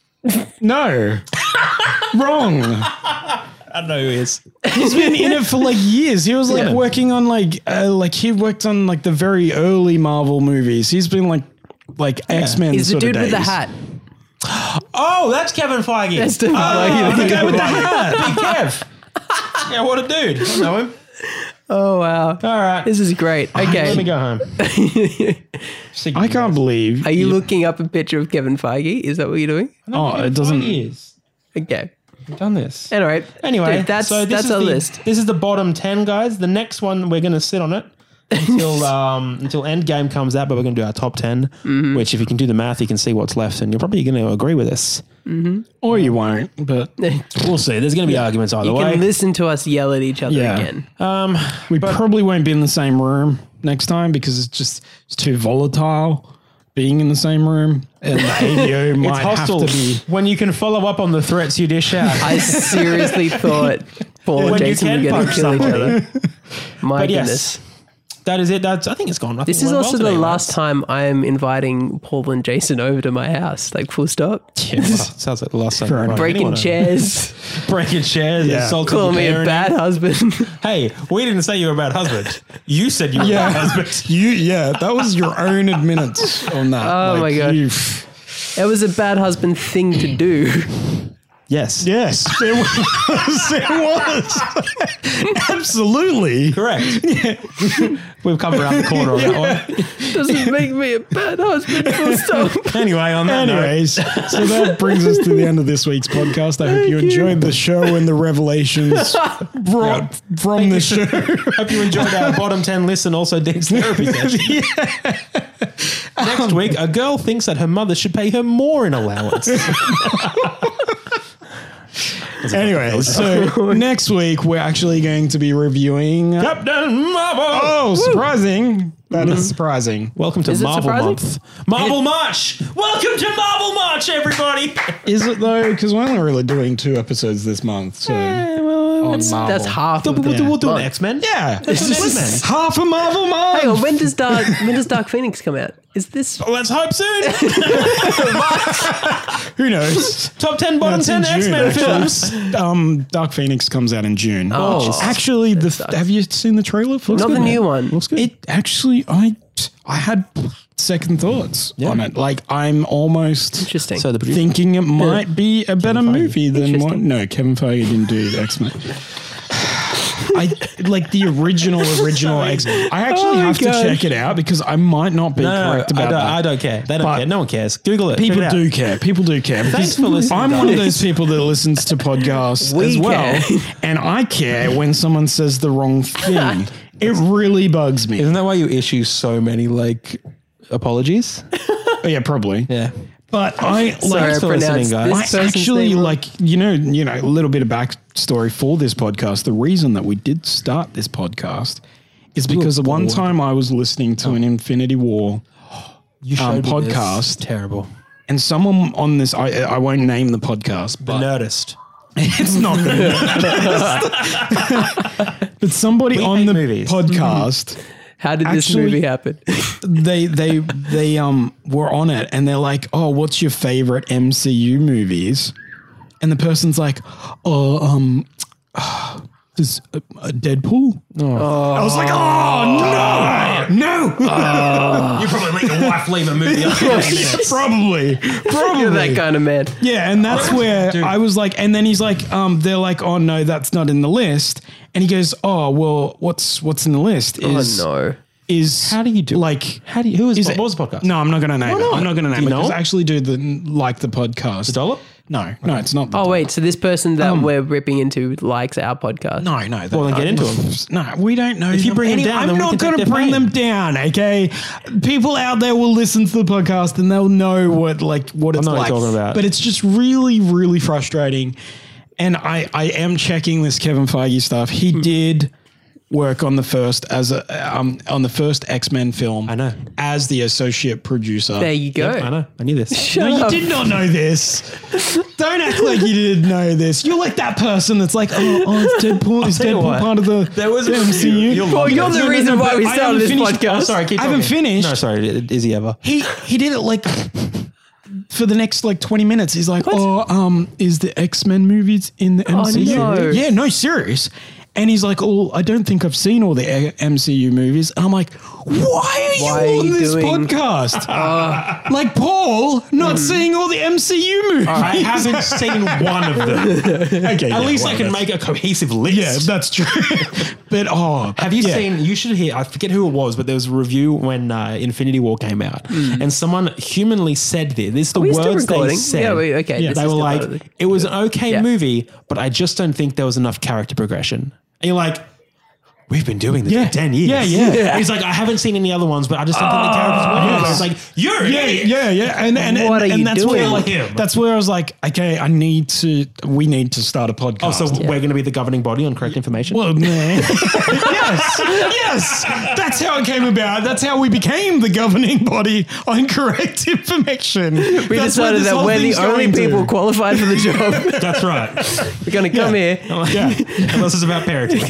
No. Wrong. I don't know who he is. He's been in it for like years. He was like Yeah. working on like he worked on like the very early Marvel movies. He's been like X-Men. He's the sort of dude with the days. hat. Oh, that's Kevin Feige. That's Kevin Feige. Oh, the guy with the Right. hat. Big Kev. Yeah, what a dude. I know him. Oh, wow. All right. This is great. Let me Okay. go home. I can't believe. Are you looking up a picture of Kevin Feige? Is that what you're doing? Oh, it doesn't. Years. Okay. We've done this. Anyway. Anyway, dude, that's so this is our the, list. This is the bottom 10, guys. The next one, we're going to sit on it until Endgame comes out, but we're going to do our top 10, Mm-hmm. which if you can do the math, you can see what's left, and you're probably going to agree with us. Or you won't. But We'll see. There's going to be arguments either You way. can listen to us yell at each other Yeah. again. we probably won't be in the same room next time because it's too volatile being in the same room, and the ADO It's might have hostile to be. when you can follow up on the threats you dish out. I seriously thought Paul and When you Jason were can going to punch kill each somebody. other. My But yes, goodness. that is it. I think it's gone. I This think is it went also well the today, last time I am inviting Paul and Jason over to my house. Like, full stop. right? Yeah, well, sounds like the last time. Fair enough. Breaking chairs. breaking chairs, Yeah. insulting Call your me a parent. bad husband. Hey, we didn't say you were a bad husband. You said you were a bad husband. That was your own admittance on that. Oh my God. you've- It was a bad husband thing to do. Yes. Yes, it was. It was. Absolutely. Correct. We've come around the corner on that one. Doesn't make me a bad husband. Full stop. Anyway, on that note, Anyways, so that brings us to the end of this week's podcast. I hope you enjoyed the show and the revelations brought from the show. hope you enjoyed our bottom 10 list and also Dean's therapy session. Next week, a girl thinks that her mother should pay her more in allowance. Anyway, so next week we're actually going to be reviewing. Captain Marvel! Oh, surprising! That is surprising. Welcome to Is it Marvel surprising? Month. Marvel March! Welcome to Marvel March, everybody! Is it though? Because we're only really doing 2 episodes this month. So on Marvel. That's half of the We'll do an month. X-Men. Yeah, That's an X-Men. half a Marvel month. Hang on, when does Dark Phoenix come out? Is this Let's hope soon. Who knows? Top 10, bottom That's in 10 June, X-Men actually. films. Dark Phoenix comes out in June. Oh, Actually, have you seen the trailer? Looks not good. the new one? Looks good. It actually, I had second thoughts on it. Like I'm almost Interesting. So the producer. thinking it might be a better movie than what. Interesting. No, Kevin Feige didn't do X-Men. I like the original X-Men. I actually have to gosh. check it out because I might not be correct about that. I don't care. They don't But care. No one cares. Google it. People Check it out. do care. People do care. Thanks because for listening, I'm one of guys. those people that listens to podcasts We as well, care. and I care when someone says the wrong thing. It really bugs me. Isn't that why you issue so many apologies? Oh, yeah, probably. Yeah. But I Sorry, I like. for listening, pronounced guys. this I person's actually name wrong. like you know a little bit of backstory for this podcast. The reason that we did start this podcast is because one time I was listening to an Infinity War You showed me this. podcast. Terrible. and someone on this I won't name the podcast, The but Nerdist. it's not good. But somebody We on hate the movies. podcast. How did this Actually- movie happen? They were on it and they're like, "Oh, what's your favorite MCU movies?" And the person's like, "Oh, there's Deadpool." I was like, "Oh no, You probably let your wife leave a movie. probably." You're that kind of man. Yeah, and that's where I was like, and then he's like, they're like, "Oh no, that's not in the list." And he goes, "Oh well, what's in the list?" Is, Oh no. Is How do you do it? like How do you, who is, Is what it- was the podcast? No, I'm not going to name it. not? I'm not going to Do name you it know because it? I actually do the podcast. The Dollop? No, it's not. The Oh wait, so this person that we're ripping into likes our podcast. No. Well, then get into them. No, we don't know. If you them. bring them down, I'm then we not can going take to their bring fame. them down. Okay, people out there will listen to the podcast and they'll know what it's know like. what you're talking about. But it's just really, really frustrating. And I am checking this Kevin Feige stuff. He did work on the first on the first X-Men film. I know. As the associate producer. There you go. I know. I knew this. No, you up. did not know this. Don't act like you didn't know this. You're like that person that's like, oh, it's Deadpool. Is tell you Deadpool what. part of the MCU? You'll Well, love you're this. the reason why we I started haven't this finished. podcast. Oh, sorry, keep I haven't talking. finished. No, sorry. Is he ever? He did it like for the next like 20 minutes. He's like, is the X-Men movies in the MCU? no. Yeah, no, serious. And he's like, oh, I don't think I've seen all the MCU movies. And I'm like, why Why are are you on you this doing- podcast? Like Paul not seeing all the MCU movies. I haven't seen one of them. Okay, At least I can make a cohesive list. Yeah, that's true. But Have you seen? You should hear. I forget who it was, but there was a review when Infinity War came out, and someone humanly said this. This is the Are we still words they recording? said. Yeah, okay. this They is were still like, part of the- "It was an okay Yeah. movie, but I just don't think there was enough character progression." And you're like, "We've been doing this Yeah. for 10 years." Yeah. And he's like, "I haven't seen any other ones, but I just don't think the characters were." yes. It's like, "You're an idiot." Yeah. And What are you that's doing? where like Him. that's where I was like, okay, we need to start a podcast. Oh, so we're going to be the governing body on correct information. well, man. yes, that's how it came about. That's how we became the governing body on correct information. We decided that we're the only people qualified for the job. That's right. We're going to come here. Yeah, Unless it's about parenting.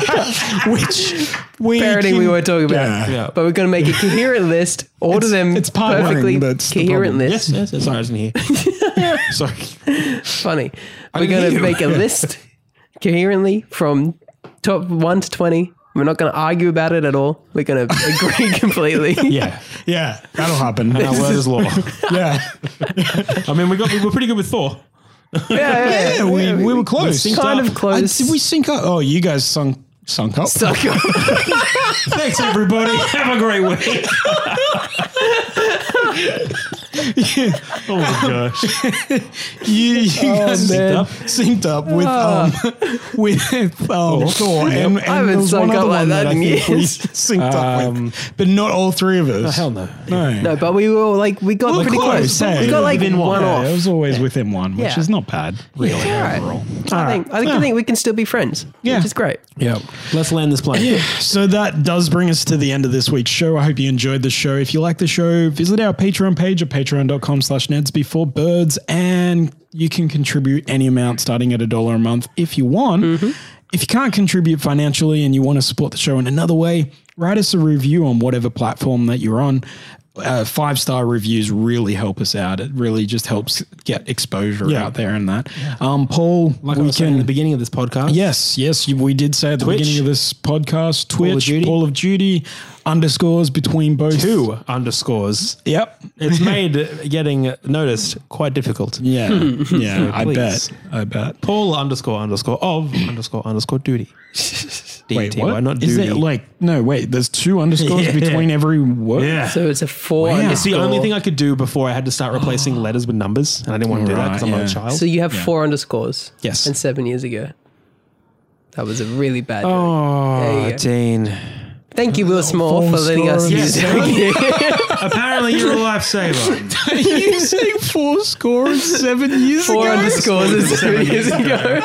which we Parenting we were talking about. Yeah. Yeah. But we're going to make a coherent list, order them it's part perfectly one, that's the coherent problem. list. Yes. Sorry, I wasn't here. Sorry. Funny. We're didn't going hear to you. make a list coherently from top 1 to 20. We're not going to argue about it at all. We're going to agree completely. Yeah. Yeah, that'll happen. Our word is law. Yeah, I mean, we were pretty good with Thor. Yeah, we were close. Kind of close. Did we sync up? Oh, you guys sunk up. Suck up. Thanks, everybody. Have a great week. Oh my gosh. You guys man. synced up with Thor. And I haven't there was one synced up other like one that I in think we years. synced up with, but not all three of us. Oh, hell no. No. No, but we were like, we got pretty close. hey. We got like Within one off. It was always within one, which Yeah. is not bad, really, All right. overall. I think we can still be friends, Yeah. which is great. Yeah. Let's land this plane. So that does bring us to the end of this week's show. I hope you enjoyed the show. If you like the show, visit our Patreon page at patreon.com/nerdsbeforebirds, and you can contribute any amount starting at $1 a month if you want. If you can't contribute financially and you want to support the show in another way, write us a review on whatever platform that you're on. 5-star reviews really help us out. It really just helps get exposure out there and that. Paul, Like I was saying at the beginning of this podcast. Yes, we did say at the Twitch. beginning of this podcast, Twitch, Duty. Call of Duty, underscores between both. 2 underscores. Yep. It's made getting noticed quite difficult. Yeah. Yeah. I please. bet. Paul _ duty. Wait, DTY, what? not Is duty. it like, no, wait, there's 2 underscores Yeah. between every word? So it's a 4 Wow. underscore. It's the only thing I could do before I had to start replacing letters with numbers, and I didn't want to do that because I'm not a Right, child. So you have 4 underscores. Yes. And 7 years ago. That was a really bad joke. There Oh, you go. Dean. Thank you, Will Small, for letting us scores. use Yes, it. Apparently you're a lifesaver. Are you saying 4 scores 7 years 4 ago? underscores and 7 years ago.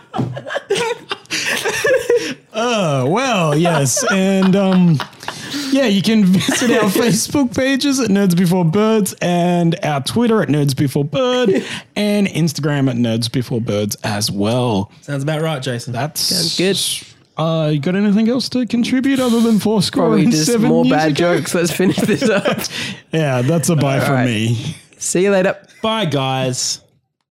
Well, yes. And yeah, you can visit our Facebook pages at Nerds Before Birds and our Twitter at Nerds Before Bird and Instagram at Nerds Before Birds as well. Sounds about right, Jason. That's Sounds good. You got anything else to contribute other than 4 scores? Probably and just 7 more years bad ago? jokes. Let's finish this up. Yeah, that's a bye from right. me. See you later. Bye, guys.